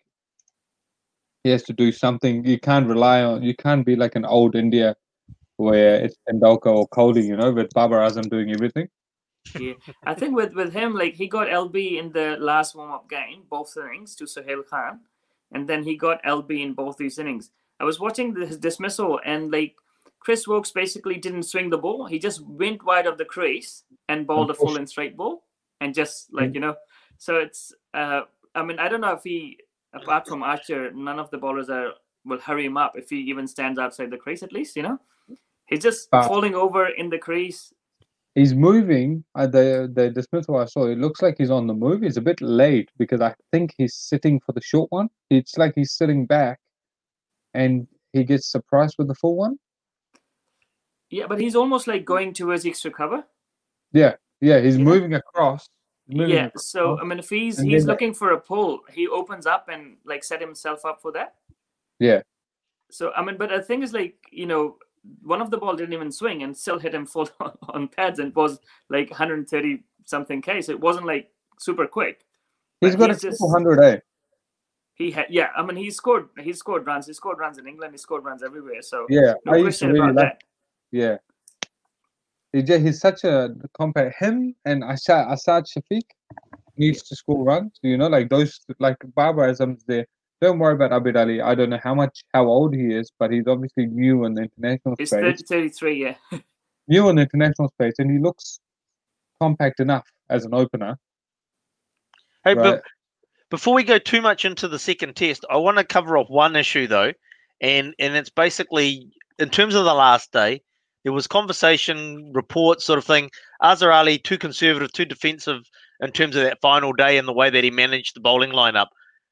he has to do something. You can't be like an old India where it's Tendulkar or Kohli, with Babar Azam doing everything. Yeah, I think with him, like, he got LB in the last warm-up game, both innings, to Sohail Khan, and then he got LB in both these innings. I was watching his dismissal, and, like, Chris Vokes basically didn't swing the ball. He just went wide of the crease and bowled a full and straight ball, and just, like, So it's, I mean, I don't know if he, apart from Archer, none of the bowlers will hurry him up if he even stands outside the crease, at least, He's just falling over in the crease. He's moving. The dismissal I saw, it looks like he's on the move. He's a bit late because I think he's sitting for the short one. It's like he's sitting back and he gets surprised with the full one. Yeah, but he's almost like going towards extra cover. Yeah, he's moving across. So I mean, if he's looking for a pull, he opens up and, like, set himself up for that. Yeah. So I mean, but the thing is, like, one of the ball didn't even swing and still hit him full on pads and was like 130 something K. So it wasn't like super quick. He's got a couple hundred, eh? He had, I mean, he scored runs. He scored runs in England. He scored runs everywhere. So no question about that. Yeah. He's such a compact. Him and Asad Shafiq needs to score runs. Like those, like Babar Azam's there. Don't worry about Abid Ali. I don't know how old he is, but he's obviously new in the international space. He's 33, yeah. New in the international space, and he looks compact enough as an opener. Hey, but before we go too much into the second test, I want to cover off one issue, though, and it's basically, in terms of the last day, there was conversation, reports sort of thing. Azhar Ali, too conservative, too defensive in terms of that final day and the way that he managed the bowling lineup.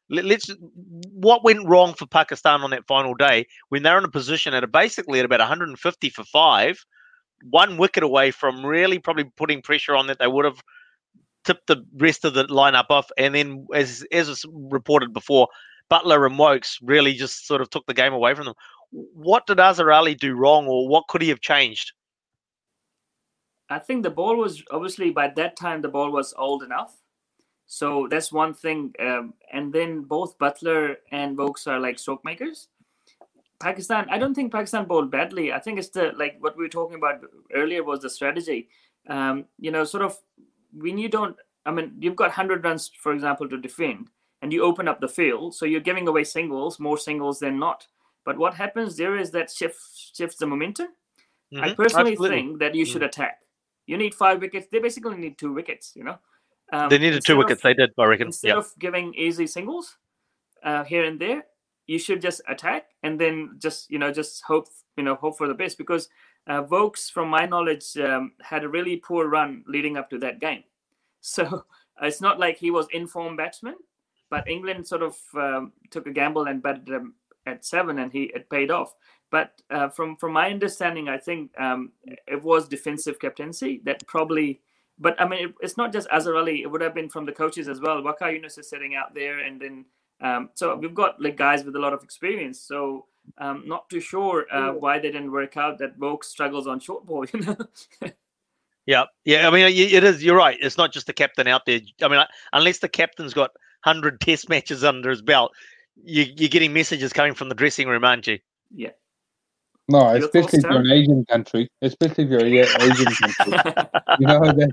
What went wrong for Pakistan on that final day when they're in a position at about 150 for 5, 1 wicket away from really probably putting pressure on that they would have tipped the rest of the lineup off, and then as was reported before, Butler and Wokes really just sort of took the game away from them. What did Azhar Ali do wrong, or what could he have changed? I think the ball was, obviously by that time the ball was old enough. So that's one thing. And then both Buttler and Vokes are like stroke makers. Pakistan, I don't think Pakistan bowled badly. I think it's what we were talking about earlier was the strategy. Sort of when you don't, you've got 100 runs, for example, to defend, and you open up the field, so you're giving away more singles than not. But what happens there is that shifts the momentum. Mm-hmm. I personally think that you should attack. You need 5 wickets. They basically need 2 wickets, they needed 2 wickets. They did, I reckon. Instead of giving easy singles here and there, you should just attack and then just hope for the best, because Vokes, from my knowledge, had a really poor run leading up to that game. So it's not like he was in-form batsman, but England sort of took a gamble and batted him at 7, and it paid off. But from my understanding, I think it was defensive captaincy that probably. But it's not just Azhar Ali. It would have been from the coaches as well. Waqar Younis is sitting out there, and then so we've got guys with a lot of experience. So not too sure why they didn't work out. That Vokes struggles on short ball. Yeah. It is. You're right. It's not just the captain out there. Unless the captain's got 100 Test matches under his belt, you're getting messages coming from the dressing room, aren't you? Yeah. No, especially if you're an Asian country. Especially if you're an Asian country.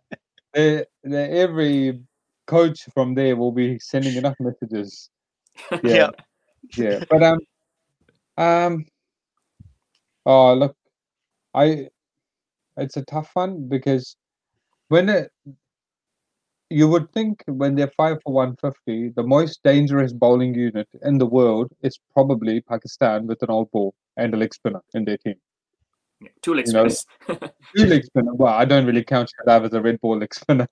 Every coach from there will be sending enough messages. Yeah. But look, it's a tough one, because you would think when they're 5 for 150, the most dangerous bowling unit in the world is probably Pakistan, with an old ball and a leg spinner in their team. Yeah, 2 leg spinners. 2 leg spinner. Well, I don't really count Shadab as a red ball leg spinner.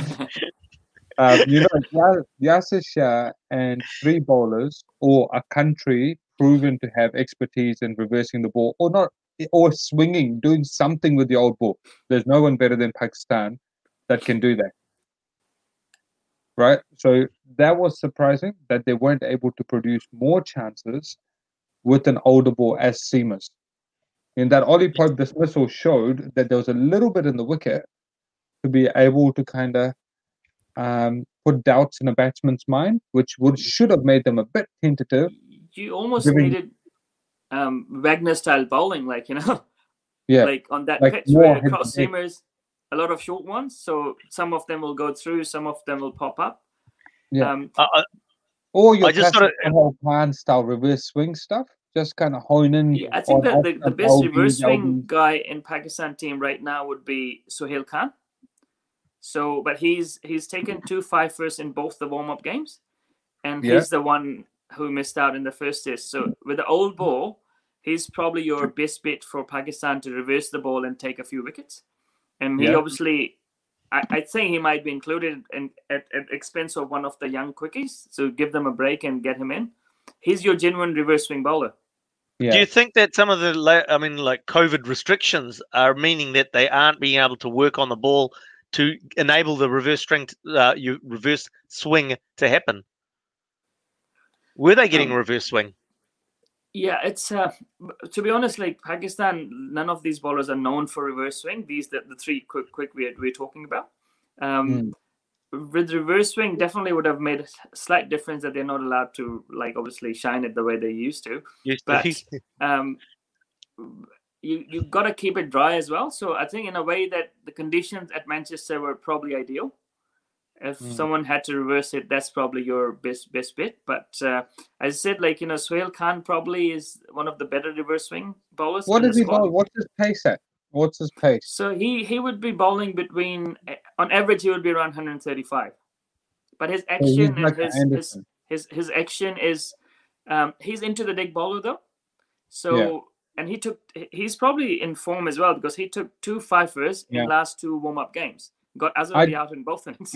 Yasir Shah and 3 bowlers, or a country proven to have expertise in reversing the ball, or swinging, doing something with the old ball. There's no one better than Pakistan that can do that. Right? So that was surprising that they weren't able to produce more chances with an older ball as seamers. In that Ollie Pope dismissal showed that there was a little bit in the wicket to be able to kind of put doubts in a batsman's mind, which should have made them a bit tentative. You almost needed Wagner-style bowling, Yeah, like on that pitch where cross seamers, a lot of short ones. So some of them will go through, some of them will pop up. Yeah. Or your whole plan-style reverse swing stuff. Just kind of hone in. Yeah, I think that the best reverse swing guy in Pakistan team right now would be Sohail Khan. So, but he's taken 2 5-ers in both the warm-up games, and he's the one who missed out in the first test. So with the old ball, he's probably your best bet for Pakistan to reverse the ball and take a few wickets. And he obviously, I think he might be included at expense of one of the young quickies. So give them a break and get him in. He's your genuine reverse swing bowler. Yeah. Do you think that some of the, COVID restrictions are meaning that they aren't being able to work on the ball to enable the reverse swing to happen? Were they getting a reverse swing? Yeah, it's to be honest, Pakistan, none of these bowlers are known for reverse swing. These the 3 quick we're talking about. With reverse swing, definitely would have made a slight difference that they're not allowed to obviously shine it the way they used to. But you got to keep it dry as well. So I think in a way that the conditions at Manchester were probably ideal. If someone had to reverse it, that's probably your best bet. But as I said, Sohail Khan probably is one of the better reverse swing bowlers. What does he bowl? What's his pace at? What's his pace? So he would be bowling between, on average, he would be around 135. But his action his action is, he's into the deck bowler though. So and he's probably in form as well, because he took 2 5-ers in last 2 warm-up games. Got Azhar Ali out in both innings.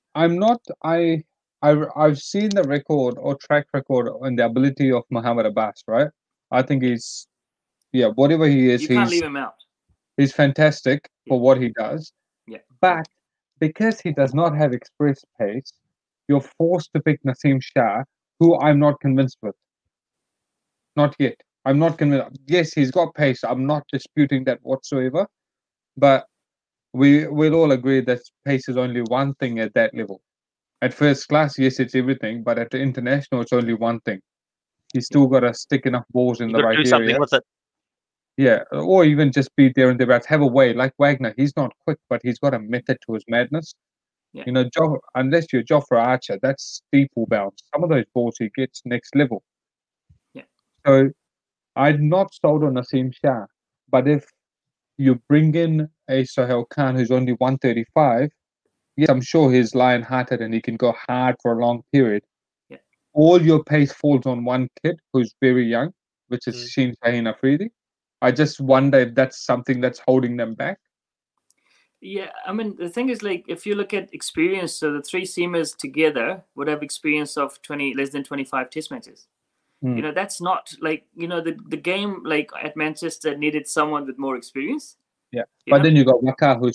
I've seen the record or track record on the ability of Mohammad Abbas, right? I think he's whatever he is, you can't leave him out. He's fantastic for what he does. Yeah. But because he does not have express pace, you're forced to pick Naseem Shah, who I'm not convinced with. Not yet. I'm not convinced. Yes, he's got pace. I'm not disputing that whatsoever. But we'll all agree that pace is only one thing at that level. At first class, yes, it's everything, but at the international, it's only one thing. He's still got to stick enough balls in You the got to right do something area. with it. Yeah, or even just be there and thereabouts. Have a way, like Wagner. He's not quick, but he's got a method to his madness. Yeah. You know, unless you're Jofra Archer, that's steeple bounce. Some of those balls he gets next level. Yeah. So I'm not sold on Naseem Shah, but if you bring in a Sohail Khan who's only 135, yes, I'm sure he's lion-hearted and he can go hard for a long period. Yeah. All your pace falls on one kid who's very young, which is Sheen Shaheen Afridi. I just wonder if that's something that's holding them back. Yeah, I mean, the thing is, like, if you look at experience, so the three seamers together would have experience of less than 25 test matches. You know, that's not like, you know, the game, like at Manchester, needed someone with more experience. Yeah, but then you got Waka, who's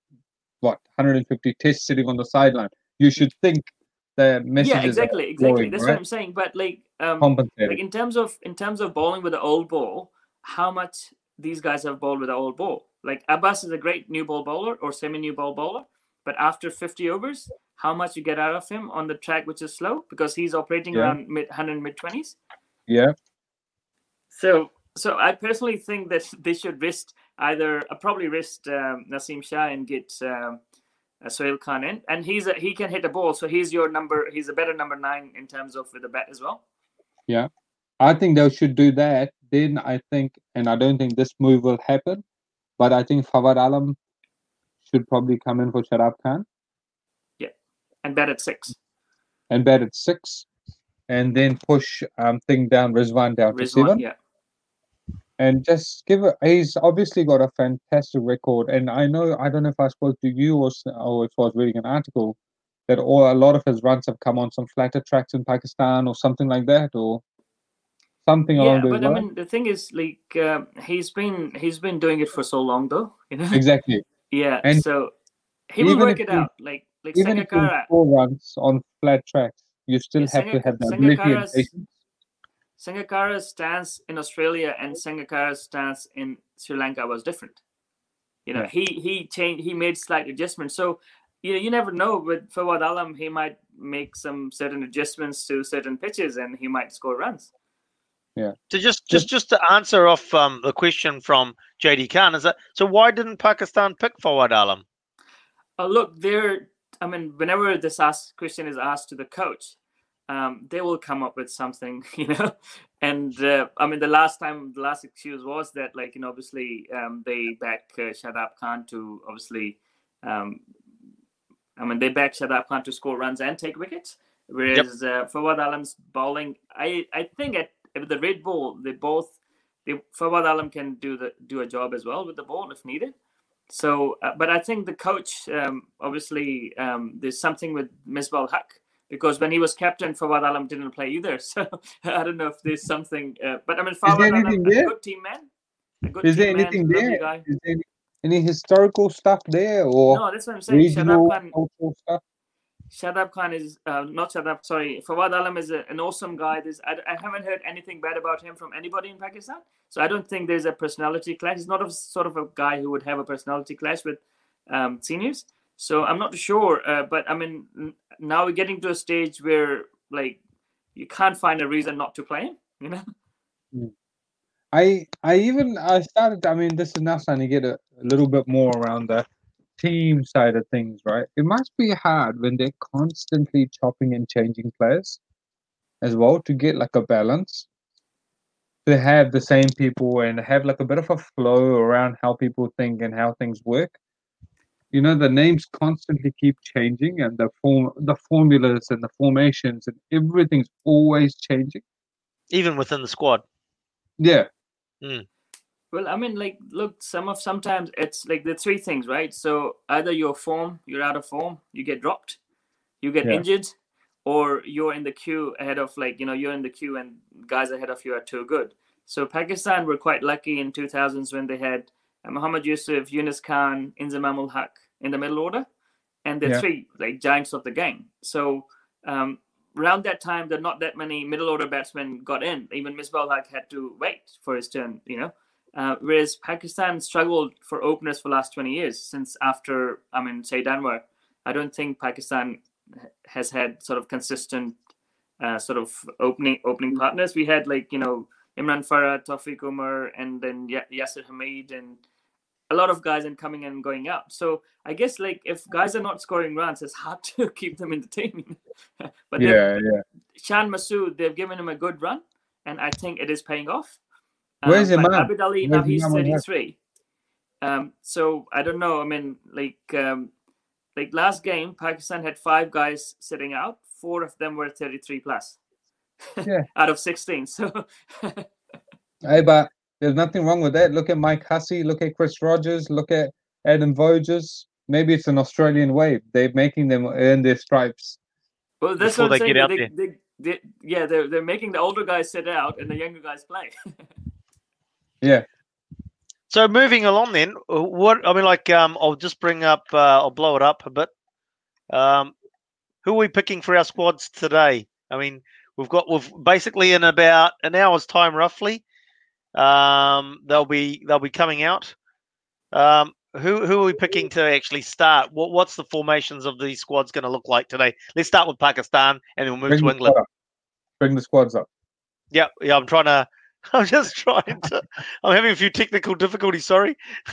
150 tests sitting on the sideline. You should think the messages. Yeah, exactly. Flowing, that's right? what I'm saying. But like in terms of bowling with the old ball, how much these guys have bowled with the old ball? Like Abbas is a great new ball bowler or semi-new ball bowler, but after 50 overs, how much you get out of him on the track, which is slow, because he's operating around mid 20s. Yeah. So I personally think that they should probably rest Naseem Shah and get Sohail Khan in, and he can hit a ball, so he's a better number 9 in terms of with the bat as well. Yeah, I think they should do that. Then I think, and I don't think this move will happen, but I think Fawad Alam should probably come in for Sharab Khan. Yeah, and bat at 6. And then push Rizwan down to 7. Yeah. And just he's obviously got a fantastic record. And I don't know if I spoke to you or if I was reading an article that a lot of his runs have come on some flatter tracks in Pakistan or something like that, or something along those lines. I mean, the thing is, like, he's been doing it for so long, though, you know. Exactly. Yeah, and so he will work it out. Like even Sangakkara, if you 4 runs on flat tracks, you still have to have the ability and patience. Sangakkara's stance in Australia and Sangakkara's stance in Sri Lanka was different. You know, he changed, he made slight adjustments. So, you know, you never know. With Fawad Alam, he might make some certain adjustments to certain pitches, and he might score runs. Yeah. So just to answer off the question from JD Khan, is that so? Why didn't Pakistan pick Fawad Alam? Look, whenever this question is asked to the coach, they will come up with something, you know. And the last excuse was that, like, you know, obviously they back Shadab Khan to obviously, they back Shadab Khan to score runs and take wickets. Whereas Fawad Alam's bowling, I think with the red ball, Fawad Alam can do a job as well with the ball if needed. So, but I think the coach, obviously, there's something with Misbah Haq, because when he was captain, Fawad Alam didn't play either. So I don't know if there's something. But I mean, Fawad Alam, a good team man. Is there anything there? Is there any historical stuff there, or no? That's what I'm saying. Regional cultural stuff. Shadab Khan is not Shadab. Sorry, Fawad Alam is an awesome guy. I haven't heard anything bad about him from anybody in Pakistan. So I don't think there's a personality clash. He's not a sort of a guy who would have a personality clash with seniors. So I'm not sure. But I mean, now we're getting to a stage where, like, you can't find a reason not to play him. You know. I started. I mean, this is now starting to get a little bit more around the team side of things, right? It must be hard when they're constantly chopping and changing players as well to get like a balance, to have the same people and have like a bit of a flow around how people think and how things work. You know, the names constantly keep changing, and the formulas and the formations and everything's always changing, even within the squad. Yeah. Well, I mean, like, look, sometimes it's like the 3 things, right? So either you're out of form, you get dropped, you get injured, or you're in the queue ahead of, like, you know, you're in the queue and guys ahead of you are too good. So Pakistan were quite lucky in 2000s when they had Muhammad Yusuf, Yunus Khan, Inzamam ul Haq in the middle order, and they're 3 like giants of the game. So around that time, there not that many middle order batsmen got in. Even Misbah ul Haq had to wait for his turn, you know. Whereas Pakistan struggled for openers for the last 20 years, since after, Saeed Anwar. I don't think Pakistan has had sort of consistent sort of opening partners. We had like, Imran Farah, Tawfiq Umar, and then Yasir Hamid, and a lot of guys coming and going out. So I guess like if guys are not scoring runs, it's hard to keep them entertaining. But Shan Masood, they've given him a good run, and I think it is paying off. Where's Imam? Abid Ali, now he's 33. So I don't know. I mean, like last game, Pakistan had 5 guys sitting out. 4 of them were 33 plus. Out of 16. So hey, but there's nothing wrong with that. Look at Mike Hussey, look at Chris Rogers, look at Adam Voges. Maybe it's an Australian way. They're making them earn their stripes. Well, that's before what I'm they saying. get out there. They're making the older guys sit out and the younger guys play. Yeah. So moving along then, I'll just bring up, I'll blow it up a bit. Who are we picking for our squads today? I mean, we've basically in about an hour's time roughly. They'll be coming out. Who are we picking to actually start? What's the formations of these squads going to look like today? Let's start with Pakistan and then we'll move to England. Bring the squads up. Yeah. I'm just trying to. I'm having a few technical difficulties. Sorry.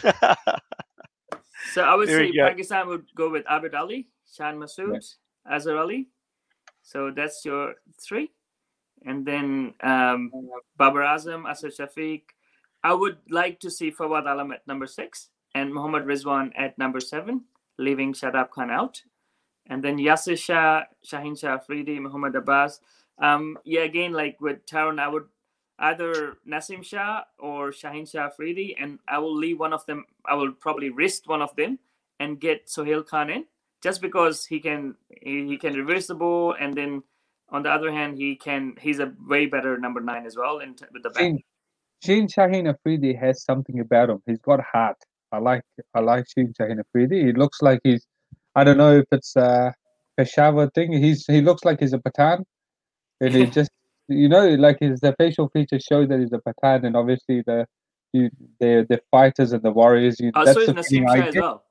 So I would say Pakistan would go with Abid Ali, Shan Masood, Azhar Ali. So that's your 3. And then Babar Azam, Asad Shafiq. I would like to see Fawad Alam at number 6 and Mohammad Rizwan at number 7, leaving Shadab Khan out. And then Yasir Shah, Shaheen Shah Afridi, Muhammad Abbas. Again, like with Taron, I would either Nasim Shah or Shaheen Shah Afridi, and I will leave one of them. I will probably risk one of them and get Sohail Khan in, just because he can reverse the ball, and then on the other hand, he's a way better number 9 as well with the back. Shaheen Afridi has something about him. He's got heart. I like Shaheen Afridi. He looks like I don't know if it's a Peshawar thing. He looks like he's a Pathan, and he just like the facial features show that he's a Pathan, and obviously the fighters and the warriors. So is Nasim Shah as well.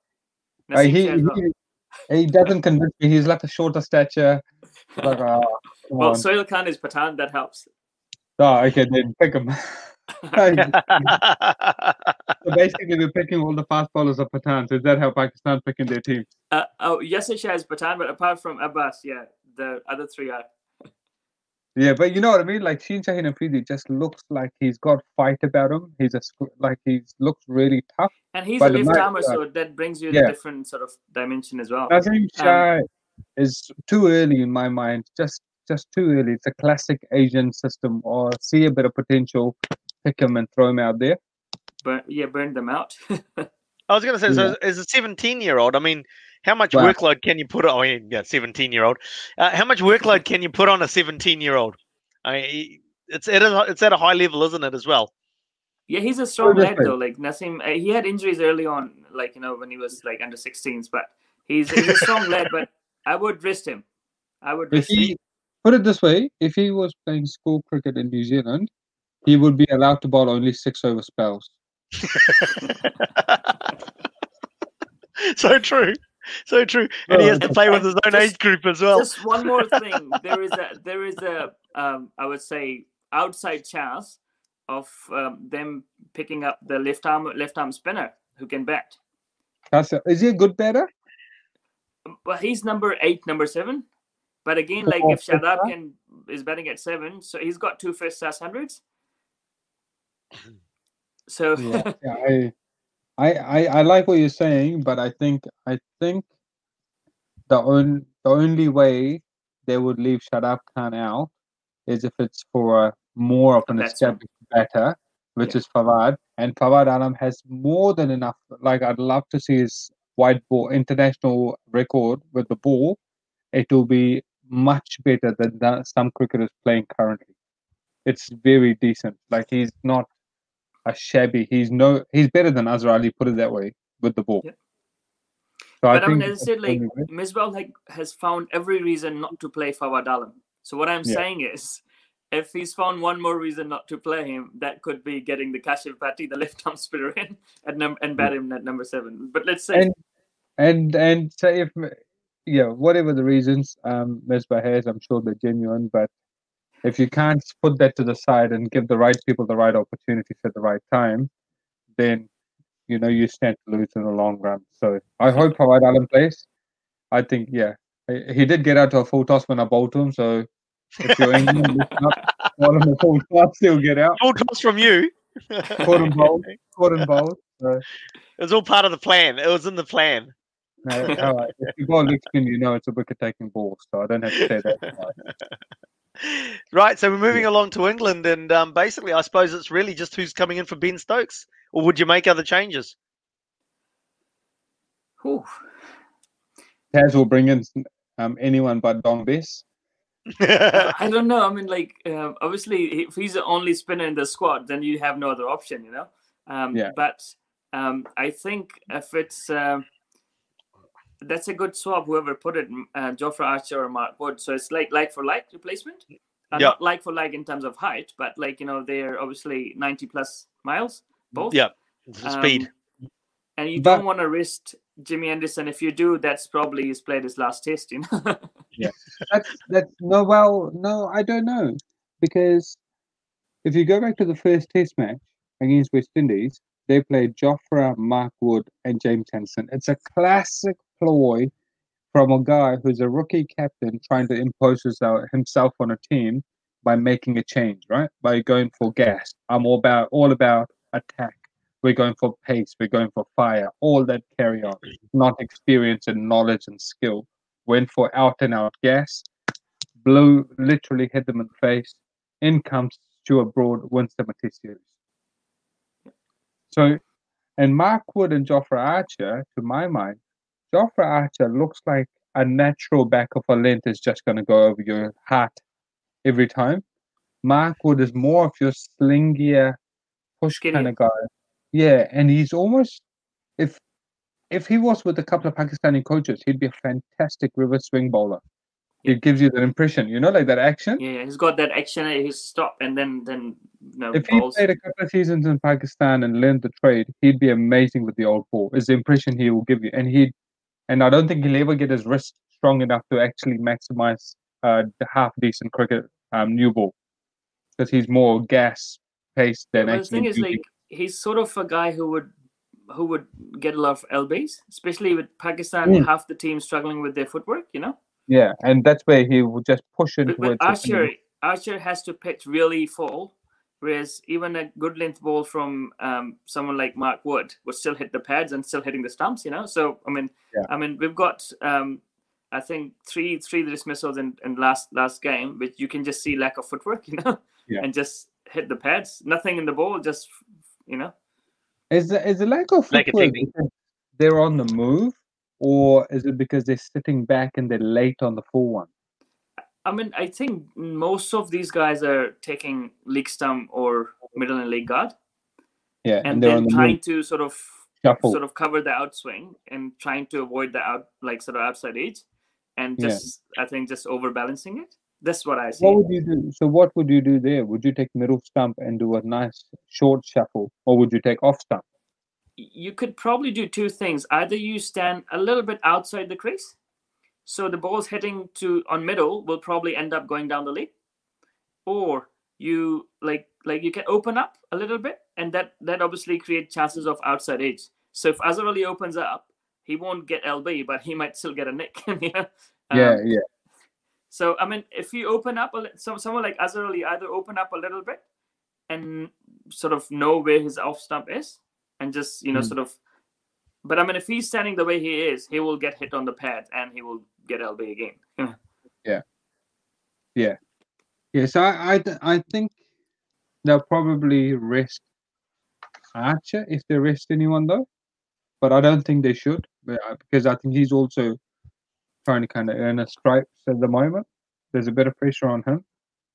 He doesn't convince me. He's like a shorter stature. Like, Sohail Khan is Pathan. That helps. Oh, okay, then pick him. So basically, we're picking all the fast bowlers of Pathan. So is that how Pakistan picking their team? Yasir Shah is Pathan, but apart from Abbas, the other 3 are. Yeah, but you know what I mean? Like Shaheen Afridi just looks like he's got fight about him. He looks really tough. And he's a left-armer, so that brings you a different sort of dimension as well. Nasim Shah is too early in my mind. Just too early. It's a classic Asian system. Or see a bit of potential, pick him and throw him out there. But burn them out. I was going to say, so as a 17-year-old, I mean, how much workload can you put on? 17-year-old. How much workload can you put on a 17-year-old? I mean, it's at a high level, isn't it, as well? Yeah, he's a strong lad though. Like Nasim, he had injuries early on, like when he was like under 16s. But he's a strong lad. But I would risk him. Put it this way: if he was playing school cricket in New Zealand, he would be allowed to bowl only 6-over spells. So true. And he has to play with his own age group as well. Just one more thing. There is a I would say outside chance of them picking up the left arm spinner who can bat. Is he a good batter? But he's number 8, number 7. But again, like if Shadab is batting at 7, so he's got 2 first-class hundreds. So I like what you're saying, but I think the only way they would leave Shadab Khan out is if it's for more of an established batter, which is Fawad, and Fawad Alam has more than enough. Like I'd love to see his white ball international record with the ball. It will be much better than some cricketers playing currently. It's very decent. Like he's not a shabby. He's better than Azhar Ali, put it that way, with the ball. Yeah. So but I mean, as I said, like Misbah has found every reason not to play Fawad Alam. So what I'm saying is, if he's found one more reason not to play him, that could be getting the Kashif Bhatti, the left-arm spinner, in and bat him at number 7. But let's say, and so yeah, whatever the reasons Misbah has, I'm sure they're genuine. But if you can't put that to the side and give the right people the right opportunities at the right time, then you stand to lose in the long run. So I hope Hawad Alam plays. I think, yeah, he did get out to a full toss when I bowled to him. So if you're England, listen up, call him a full toss, he'll get out. Full toss from you. Caught and bowled. So, it was all part of the plan. It was in the plan. no, if you go leg spin, it's a wicket-taking ball. So I don't have to say that. Right, so we're moving along to England, and basically, I suppose it's really just who's coming in for Ben Stokes, or would you make other changes? Taz will bring in anyone but Dom Bess. I don't know. I mean, obviously, if he's the only spinner in the squad, then you have no other option, But I think if it's that's a good swap. Whoever put it, Jofra Archer or Mark Wood. So it's like for like replacement. Not like for like in terms of height, but they're obviously 90 plus miles both. Yeah, speed. And you don't want to risk Jimmy Anderson. If you do, that's probably he's played his last test, Yeah, that's no, I don't know, because if you go back to the first test match against West Indies, they played Jofra, Mark Wood, and James Henderson. It's a classic ploy from a guy who's a rookie captain trying to impose himself on a team by making a change, right? By going for gas. I'm all about attack. We're going for pace. We're going for fire. All that carry on, not experience and knowledge and skill. Went for out and out gas. Blew, literally hit them in the face. In comes Stuart Broad, wins the Test series. So, and Mark Wood and Jofra Archer, to my mind, Jofra Archer looks like a natural back of a length is just going to go over your heart every time. Mark Wood is more of your slingier push kind of guy. Yeah, and he's almost, if he was with a couple of Pakistani coaches, he'd be a fantastic reverse swing bowler. It gives you that impression, like that action. Yeah, he's got that action. He's stop and then if he played a couple of seasons in Pakistan and learned the trade, he'd be amazing with the old ball. Is the impression he will give you, and I don't think he'll ever get his wrist strong enough to actually maximize the half decent cricket new ball, because he's more gas paced than actually. The thing is, he's sort of a guy who would get a lot of LBs, especially with Pakistan. Half the team struggling with their footwork, Yeah, and that's where he would just push into it. Archer has to pitch really full, whereas even a good length ball from someone like Mark Wood would still hit the pads and still hitting the stumps. So I mean, we've got I think three dismissals in last game, which you can just see lack of footwork, and just hit the pads. Nothing in the ball, just Is the lack of footwork because they're on the move, or is it because they're sitting back and they're late on the full one? I mean, I think most of these guys are taking leg stump or middle and leg guard. Yeah, and then trying to sort of cover the outswing and trying to avoid the outside edge, and I think just overbalancing it. That's what I see. What would you do? So what would you do there? Would you take middle stump and do a nice short shuffle, or would you take off stump? You could probably do two things. Either you stand a little bit outside the crease, so the ball's hitting on middle will probably end up going down the leg, or you you can open up a little bit, and that obviously creates chances of outside edge. So if Azhar Ali opens up, he won't get LB, but he might still get a nick. Yeah. So I mean, if you open up someone like Azhar Ali, either open up a little bit and sort of know where his off stump is, and just sort of. But I mean, if he's standing the way he is, he will get hit on the pad and he will get LB again. Yeah. So I think they'll probably rest Archer if they rest anyone though, but I don't think they should, because I think he's also trying to kind of earn a stripes at the moment. There's a bit of pressure on him.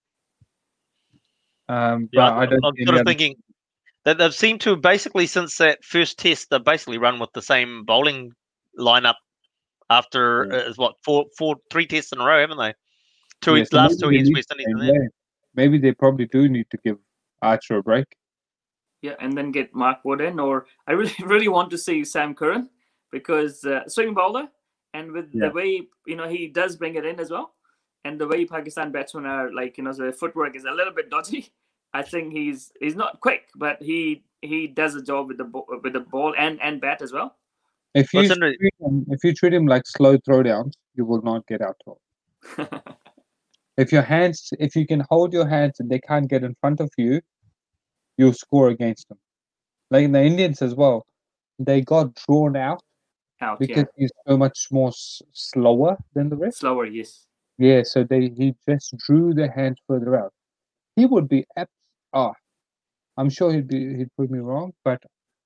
I'm sort of thinking that they've seemed to basically, since that first test, they've basically run with the same bowling lineup after three tests in a row, haven't they? Last two against West Indies. Maybe they probably do need to give Archer a break. Yeah, and then get Mark Wood in, or I really want to see Sam Curran, because swing bowler, And with the way, he does bring it in as well. And the way Pakistan batsmen are so the footwork is a little bit dodgy. I think he's not quick, but he does a job with the ball and bat as well. If you treat him like slow throwdowns, you will not get out of. If you can hold your hands and they can't get in front of you, you'll score against them. Like the Indians as well, they got drawn out because he's so much more slower than the rest. Slower, yes. Yeah, so he just drew their hands further out. He would be I'm sure he'd prove me wrong, but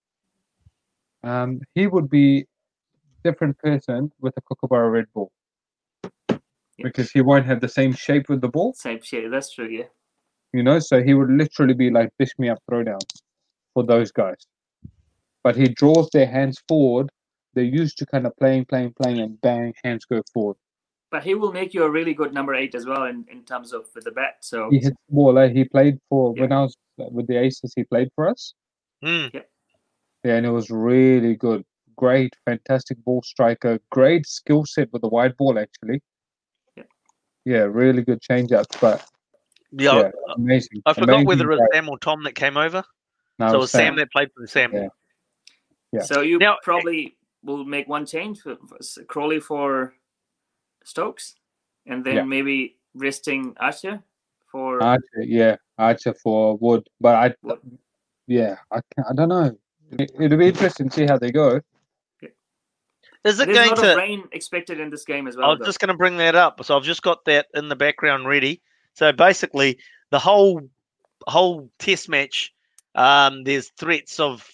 he would be different person with a Kookaburra red ball. Because he won't have the same shape with the ball. Same shape, that's true, yeah. So he would literally be like bish me up throwdowns for those guys. But he draws their hands forward. They're used to kind of playing, and bang, hands go forward. But he will make you a really good number 8 as well in terms of with the bat. So he hits the ball. He played for when I was with the Aces. He played for us. Yeah, and it was really good. Great, fantastic ball striker. Great skill set with the wide ball, actually. Yeah, really good change-up, but amazing. I forgot whether it was Sam or Tom that came over. No, so it was Sam that played for Sam. Yeah. So you probably will make one change for Crawley for Stokes, and then maybe resting Archer for Archer for Wood. But I don't know. It'll be interesting to see how they go. Is it There's going a lot to of rain expected in this game as well? I was just going to bring that up. So I've just got that in the background ready. So basically, the whole test match, there's threats of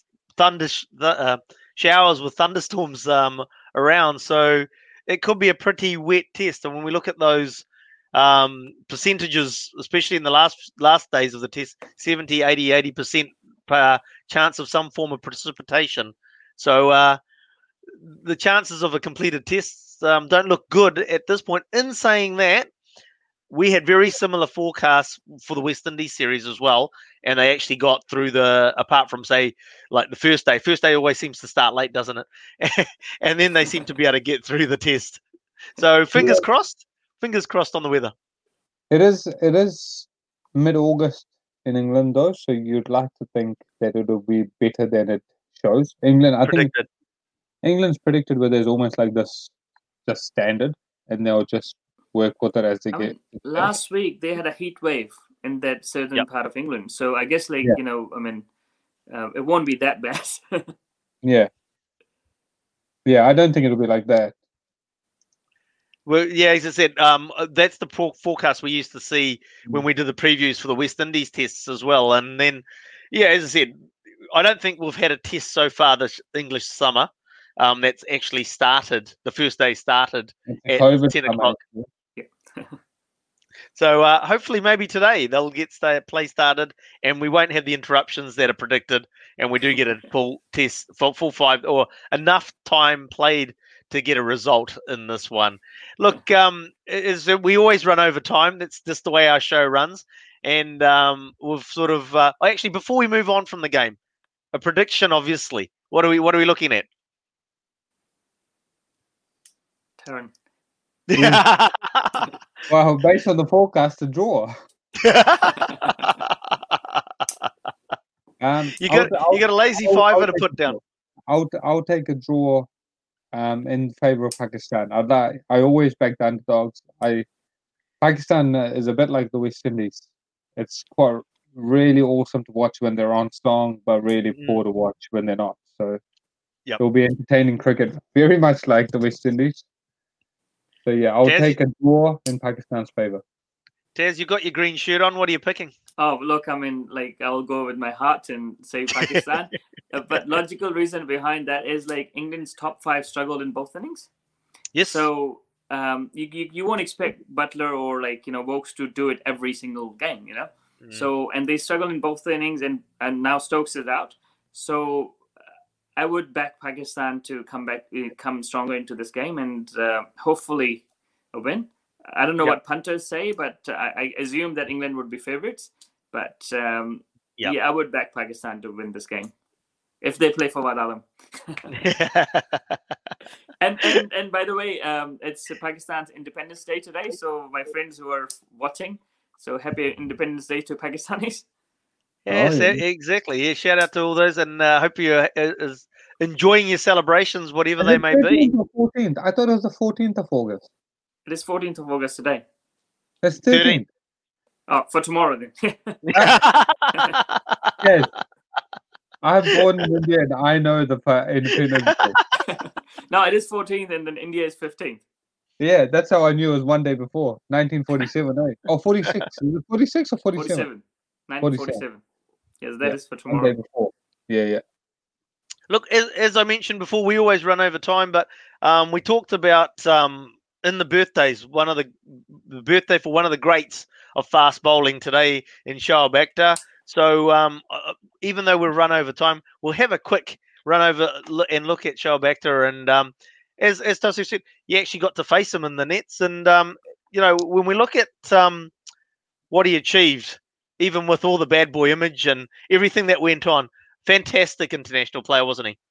showers with thunderstorms around. So it could be a pretty wet test. And when we look at those percentages, especially in the last days of the test, 70, 80, 80% chance of some form of precipitation. So the chances of a completed test don't look good at this point. In saying that, we had very similar forecasts for the West Indies series as well, and they actually got through apart from, say, like the first day. First day always seems to start late, doesn't it? And then they seem to be able to get through the test. So fingers crossed on the weather. It is mid-August in England, though, so you'd like to think that it'll be better than it shows. England's predicted where there's almost like this just standard, and they'll just work with it as they get. Last week they had a heat wave in that certain part of England, so I guess it won't be that bad. Yeah, I don't think it'll be like that. Well, yeah, as I said, that's the forecast we used to see when we did the previews for the West Indies tests as well. And then, as I said, I don't think we've had a test so far this English summer that's actually started. The first day started at 10 o'clock. So hopefully maybe today they'll get play started and we won't have the interruptions that are predicted, and we do get a full test, full 5 or enough time played to get a result in this one. Look, we always run over time. That's just the way our show runs. And we've sort of actually, before we move on from the game, a prediction, obviously. What are we looking at? Turn. Well, based on the forecast, a draw. You got a lazy fiver to put down. I'll take a draw in favor of Pakistan. I always back the underdogs. Pakistan is a bit like the West Indies. It's quite really awesome to watch when they're on song, but really poor to watch when they're not. So it'll be entertaining cricket, very much like the West Indies. So I'll take a draw in Pakistan's favor. Taz, you got your green shirt on. What are you picking? Oh, look, I'll go with my heart and say Pakistan. But logical reason behind that is England's top 5 struggled in both innings. Yes. So you won't expect Butler or Vokes to do it every single game, So, and they struggled in both the innings, and now Stokes is out. So I would back Pakistan to come stronger into this game and hopefully a win. I don't know what punters say, but I assume that England would be favourites. But I would back Pakistan to win this game if they play for Wad Alam. And by the way, it's Pakistan's Independence Day today. So my friends who are watching, so happy Independence Day to Pakistanis. Yes, exactly. Yeah, shout out to all those, and hope you're is enjoying your celebrations, whatever they may be. 14th. I thought it was the 14th of August. It is 14th of August today. It's 13th. Oh, for tomorrow then. Yes. I'm born in India and I know the Independence Day. No, it is 14th and then India is 15th. Yeah, that's how I knew it was one day before. 1947, eh? Oh, 46. Is it 46 or 47? 1947. Yes, that is for tomorrow. One day before. Yeah. Look, as I mentioned before, we always run over time, but we talked about in the birthdays, the birthday for one of the greats of fast bowling today in Shoaib Akhtar. So even though we'll run over time, we'll have a quick run over and look at Shoaib Akhtar. And as Tasu said, you actually got to face him in the nets. And, when we look at what he achieved, even with all the bad boy image and everything that went on, fantastic international player, wasn't he?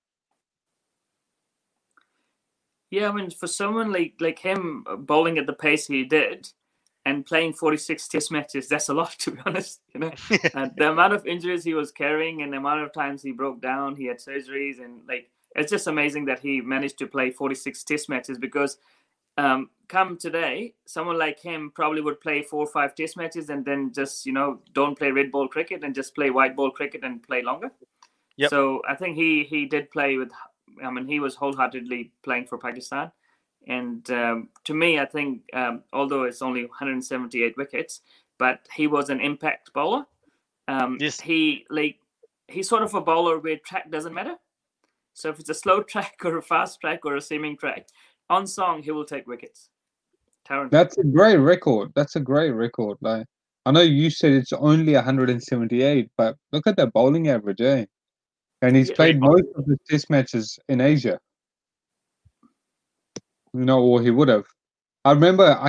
Yeah, I mean, for someone like him bowling at the pace he did and playing 46 test matches, that's a lot, to be honest. The amount of injuries he was carrying and the amount of times he broke down, he had surgeries, and it's just amazing that he managed to play 46 test matches, because come today, someone like him probably would play 4 or 5 test matches and then just, don't play red ball cricket and just play white ball cricket and play longer. Yep. So I think he did play with, he was wholeheartedly playing for Pakistan. And to me, I think, although it's only 178 wickets, but he was an impact bowler. Yes. He's sort of a bowler where track doesn't matter. So if it's a slow track or a fast track or a seaming track, on song, he will take wickets. Taryn. That's a great record. Like, I know you said it's only 178, but look at the bowling average, eh? And he's played most of the test matches in Asia. Or he would have. I'm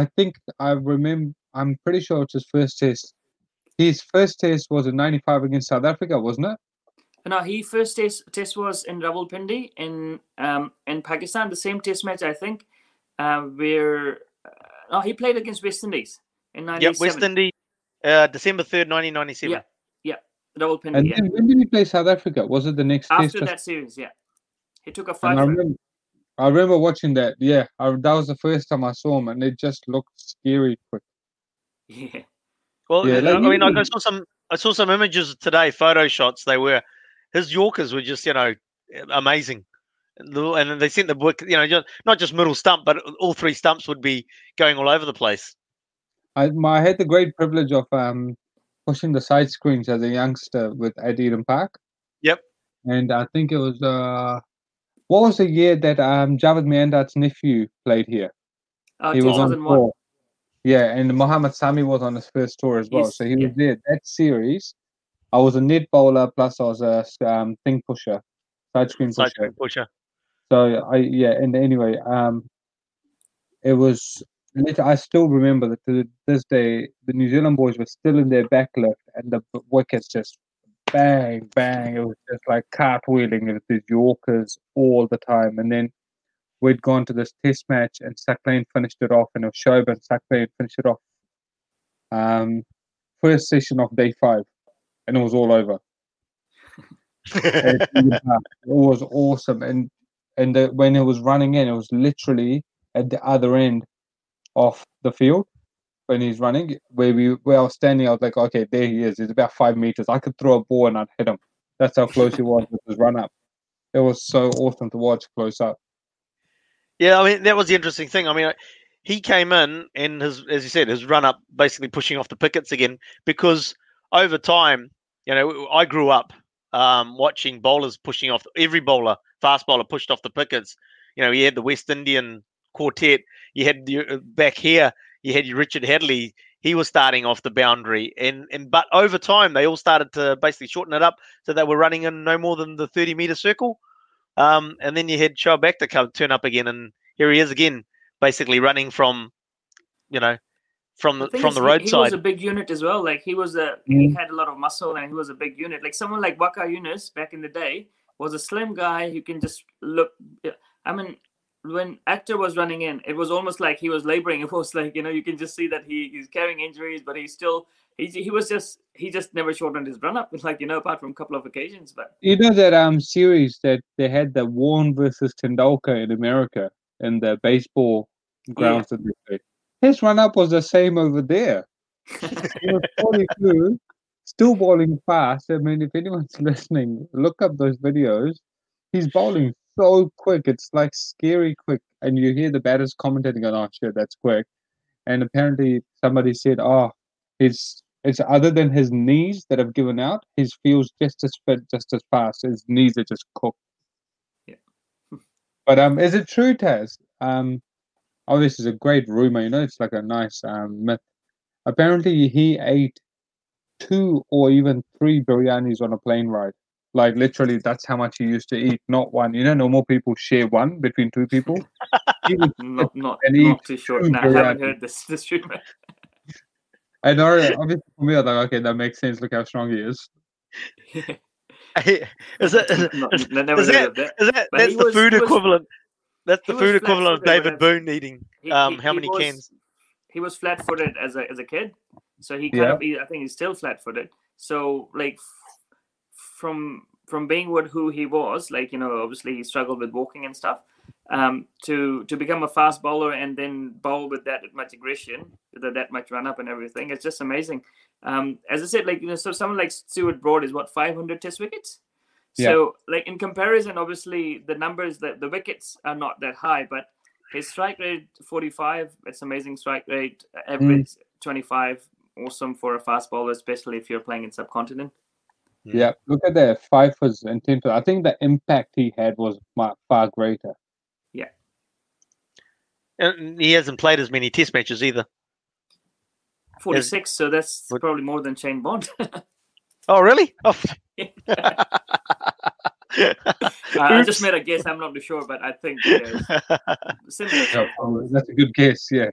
pretty sure it's his first test. His first test was in 95 against South Africa, wasn't it? No, his first test was in Rawalpindi in Pakistan. The same test match, I think, where he played against West Indies in 97. Yep, West Indies, December 3rd, 1997. Yeah, Rawalpindi. And then when did he play South Africa? Was it the next test? After that series, yeah. He took a 5. I remember watching that. Yeah, that was the first time I saw him, and it just looked scary quick. Yeah. Well, I saw some images today, photo shots. His Yorkers were just, amazing. And they sent the book, not just middle stump, but all 3 stumps would be going all over the place. I had the great privilege of pushing the side screens as a youngster at Eden Park. Yep. And I think it was what was the year that Javed Miandat's nephew played here? He was on tour. Yeah, and Mohammad Sami was on his first tour as well. Yes, so he was there. That series, I was a net bowler plus I was a thing pusher, side screen pusher. So and anyway, it was. I still remember that to this day, the New Zealand boys were still in their backlift, and the wickets just bang, bang. It was just like cartwheeling with these Yorkers all the time. And then we'd gone to this test match, and Saklain finished it off, and it was Shoaib and Saklain finished it off. First session of day 5, and it was all over. It was awesome, and when it was running in, it was literally at the other end of the field when he's running. Where I was standing, I was like, okay, there he is. He's about 5 meters. I could throw a ball and I'd hit him. That's how close he was with his run up. It was so awesome to watch close up. Yeah, I mean, that was the interesting thing. I mean, he came in and as you said, his run up basically pushing off the pickets again, because over time, I grew up watching bowlers pushing off. Every fast bowler pushed off the pickets. You had the West Indian quartet. You had back here, you had Richard Hadley. He was starting off the boundary, but over time they all started to basically shorten it up, so they were running in no more than the 30-meter circle. And then you had Shoaib Akhtar turn up again, and here he is again, basically running from the roadside. He was a big unit as well. Like he had a lot of muscle, and he was a big unit. Like someone like Waqar Younis back in the day was a slim guy who can just look. I mean, when Actor was running in, it was almost like he was laboring. It was like, you can just see that he's carrying injuries, but he just never shortened his run up, like, apart from a couple of occasions. But that series that they had, the Warren versus Tendulkar in America in the baseball grounds that they played. His run up was the same over there. He was totally good, still bowling fast. I mean, if anyone's listening, look up those videos. He's bowling so quick, it's like scary quick, and you hear the batters commentating going, "Oh shit, that's quick." And apparently somebody said, "Oh, it's other than his knees that have given out, his feels just as fit, just as fast. His knees are just cooked." Yeah. But is it true, Taz? Oh, this is a great rumor. It's like a nice myth. Apparently, he ate 2 or even 3 biryanis on a plane ride. Like, literally, that's how much he used to eat, not one. Normal people share one between 2 people. Not too sure. No, I haven't heard this rumor. I know, obviously, for me, I was like, okay, that makes sense. Look how strong he is. Is that the food equivalent? That's the food equivalent of David Boone eating how many cans? He was flat-footed as a kid, so he kind of. I think he's still flat-footed. So, like, from being who he was, like, obviously he struggled with walking and stuff. To become a fast bowler and then bowl with that much aggression, with that much run up and everything, it's just amazing. As I said, like, so someone like Stuart Broad is 500 Test wickets. Yeah. So, like, in comparison, obviously the numbers, that the wickets are not that high, but his strike rate 45, it's amazing strike rate. Average 25, awesome for a fast bowler, especially if you're playing in subcontinent. Yeah, look at that 5 and 10. I think the impact he had was far greater. Yeah. And he hasn't played as many Test matches either. 46, so that's probably more than Shane Bond. Oh, really? Oh. I just made a guess. I'm not too sure, but I think similar. That's a good guess, yeah.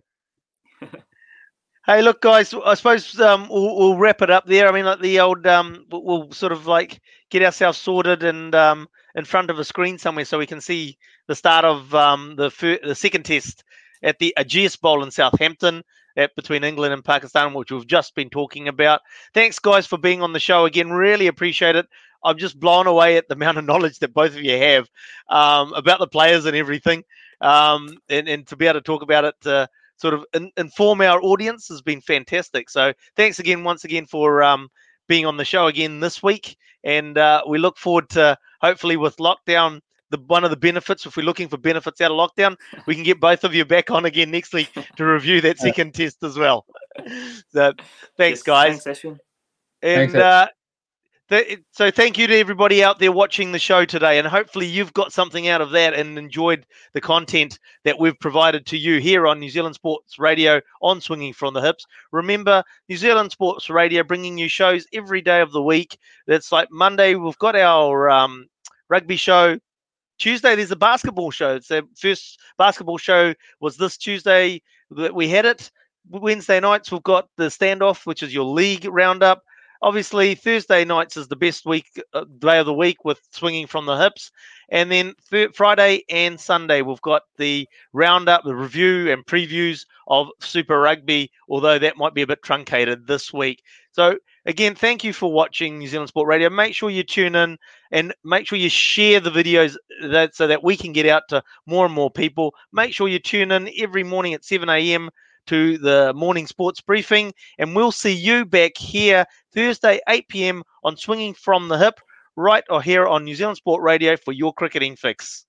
Hey, look, guys, I suppose we'll wrap it up there. I mean, like the old, we'll sort of like get ourselves sorted and in front of a screen somewhere so we can see the start of the second test at the Ageas Bowl in Southampton between England and Pakistan, which we've just been talking about. Thanks, guys, for being on the show again. Really appreciate it. I'm just blown away at the amount of knowledge that both of you have about the players and everything, and to be able to talk about it. Sort of inform our audience has been fantastic. So thanks again, once again, for being on the show again this week. And we look forward to, hopefully with lockdown, one of the benefits, if we're looking for benefits out of lockdown, we can get both of you back on again next week to review that second test as well. So thanks, guys. Thanks, Ashwin. And so thank you to everybody out there watching the show today, and hopefully you've got something out of that and enjoyed the content that we've provided to you here on New Zealand Sports Radio on Swinging from the Hips. Remember, New Zealand Sports Radio bringing you shows every day of the week. That's like Monday, we've got our rugby show. Tuesday, there's a basketball show. It's the first basketball show was this Tuesday that we had it. Wednesday nights, we've got the standoff, which is your league roundup. Obviously, Thursday nights is the best day of the week with Swinging from the Hips. And then Friday and Sunday, we've got the roundup, the review and previews of Super Rugby, although that might be a bit truncated this week. So, again, thank you for watching New Zealand Sport Radio. Make sure you tune in and make sure you share the videos so that we can get out to more and more people. Make sure you tune in every morning at 7 a.m. to the morning sports briefing, and we'll see you back here Thursday 8 p.m. on Swinging from the Hip, right or here on New Zealand Sport Radio for your cricketing fix.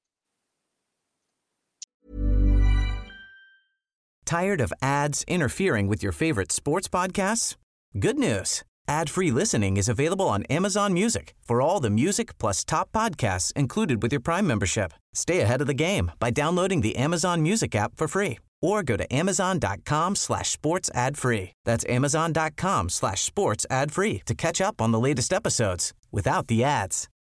Tired of ads interfering with your favorite sports podcasts? Good news. Ad-free listening is available on Amazon Music for all the music plus top podcasts included with your Prime membership. Stay ahead of the game by downloading the Amazon Music app for free or go to amazon.com/sports ad free. That's amazon.com/sports ad free to catch up on the latest episodes without the ads.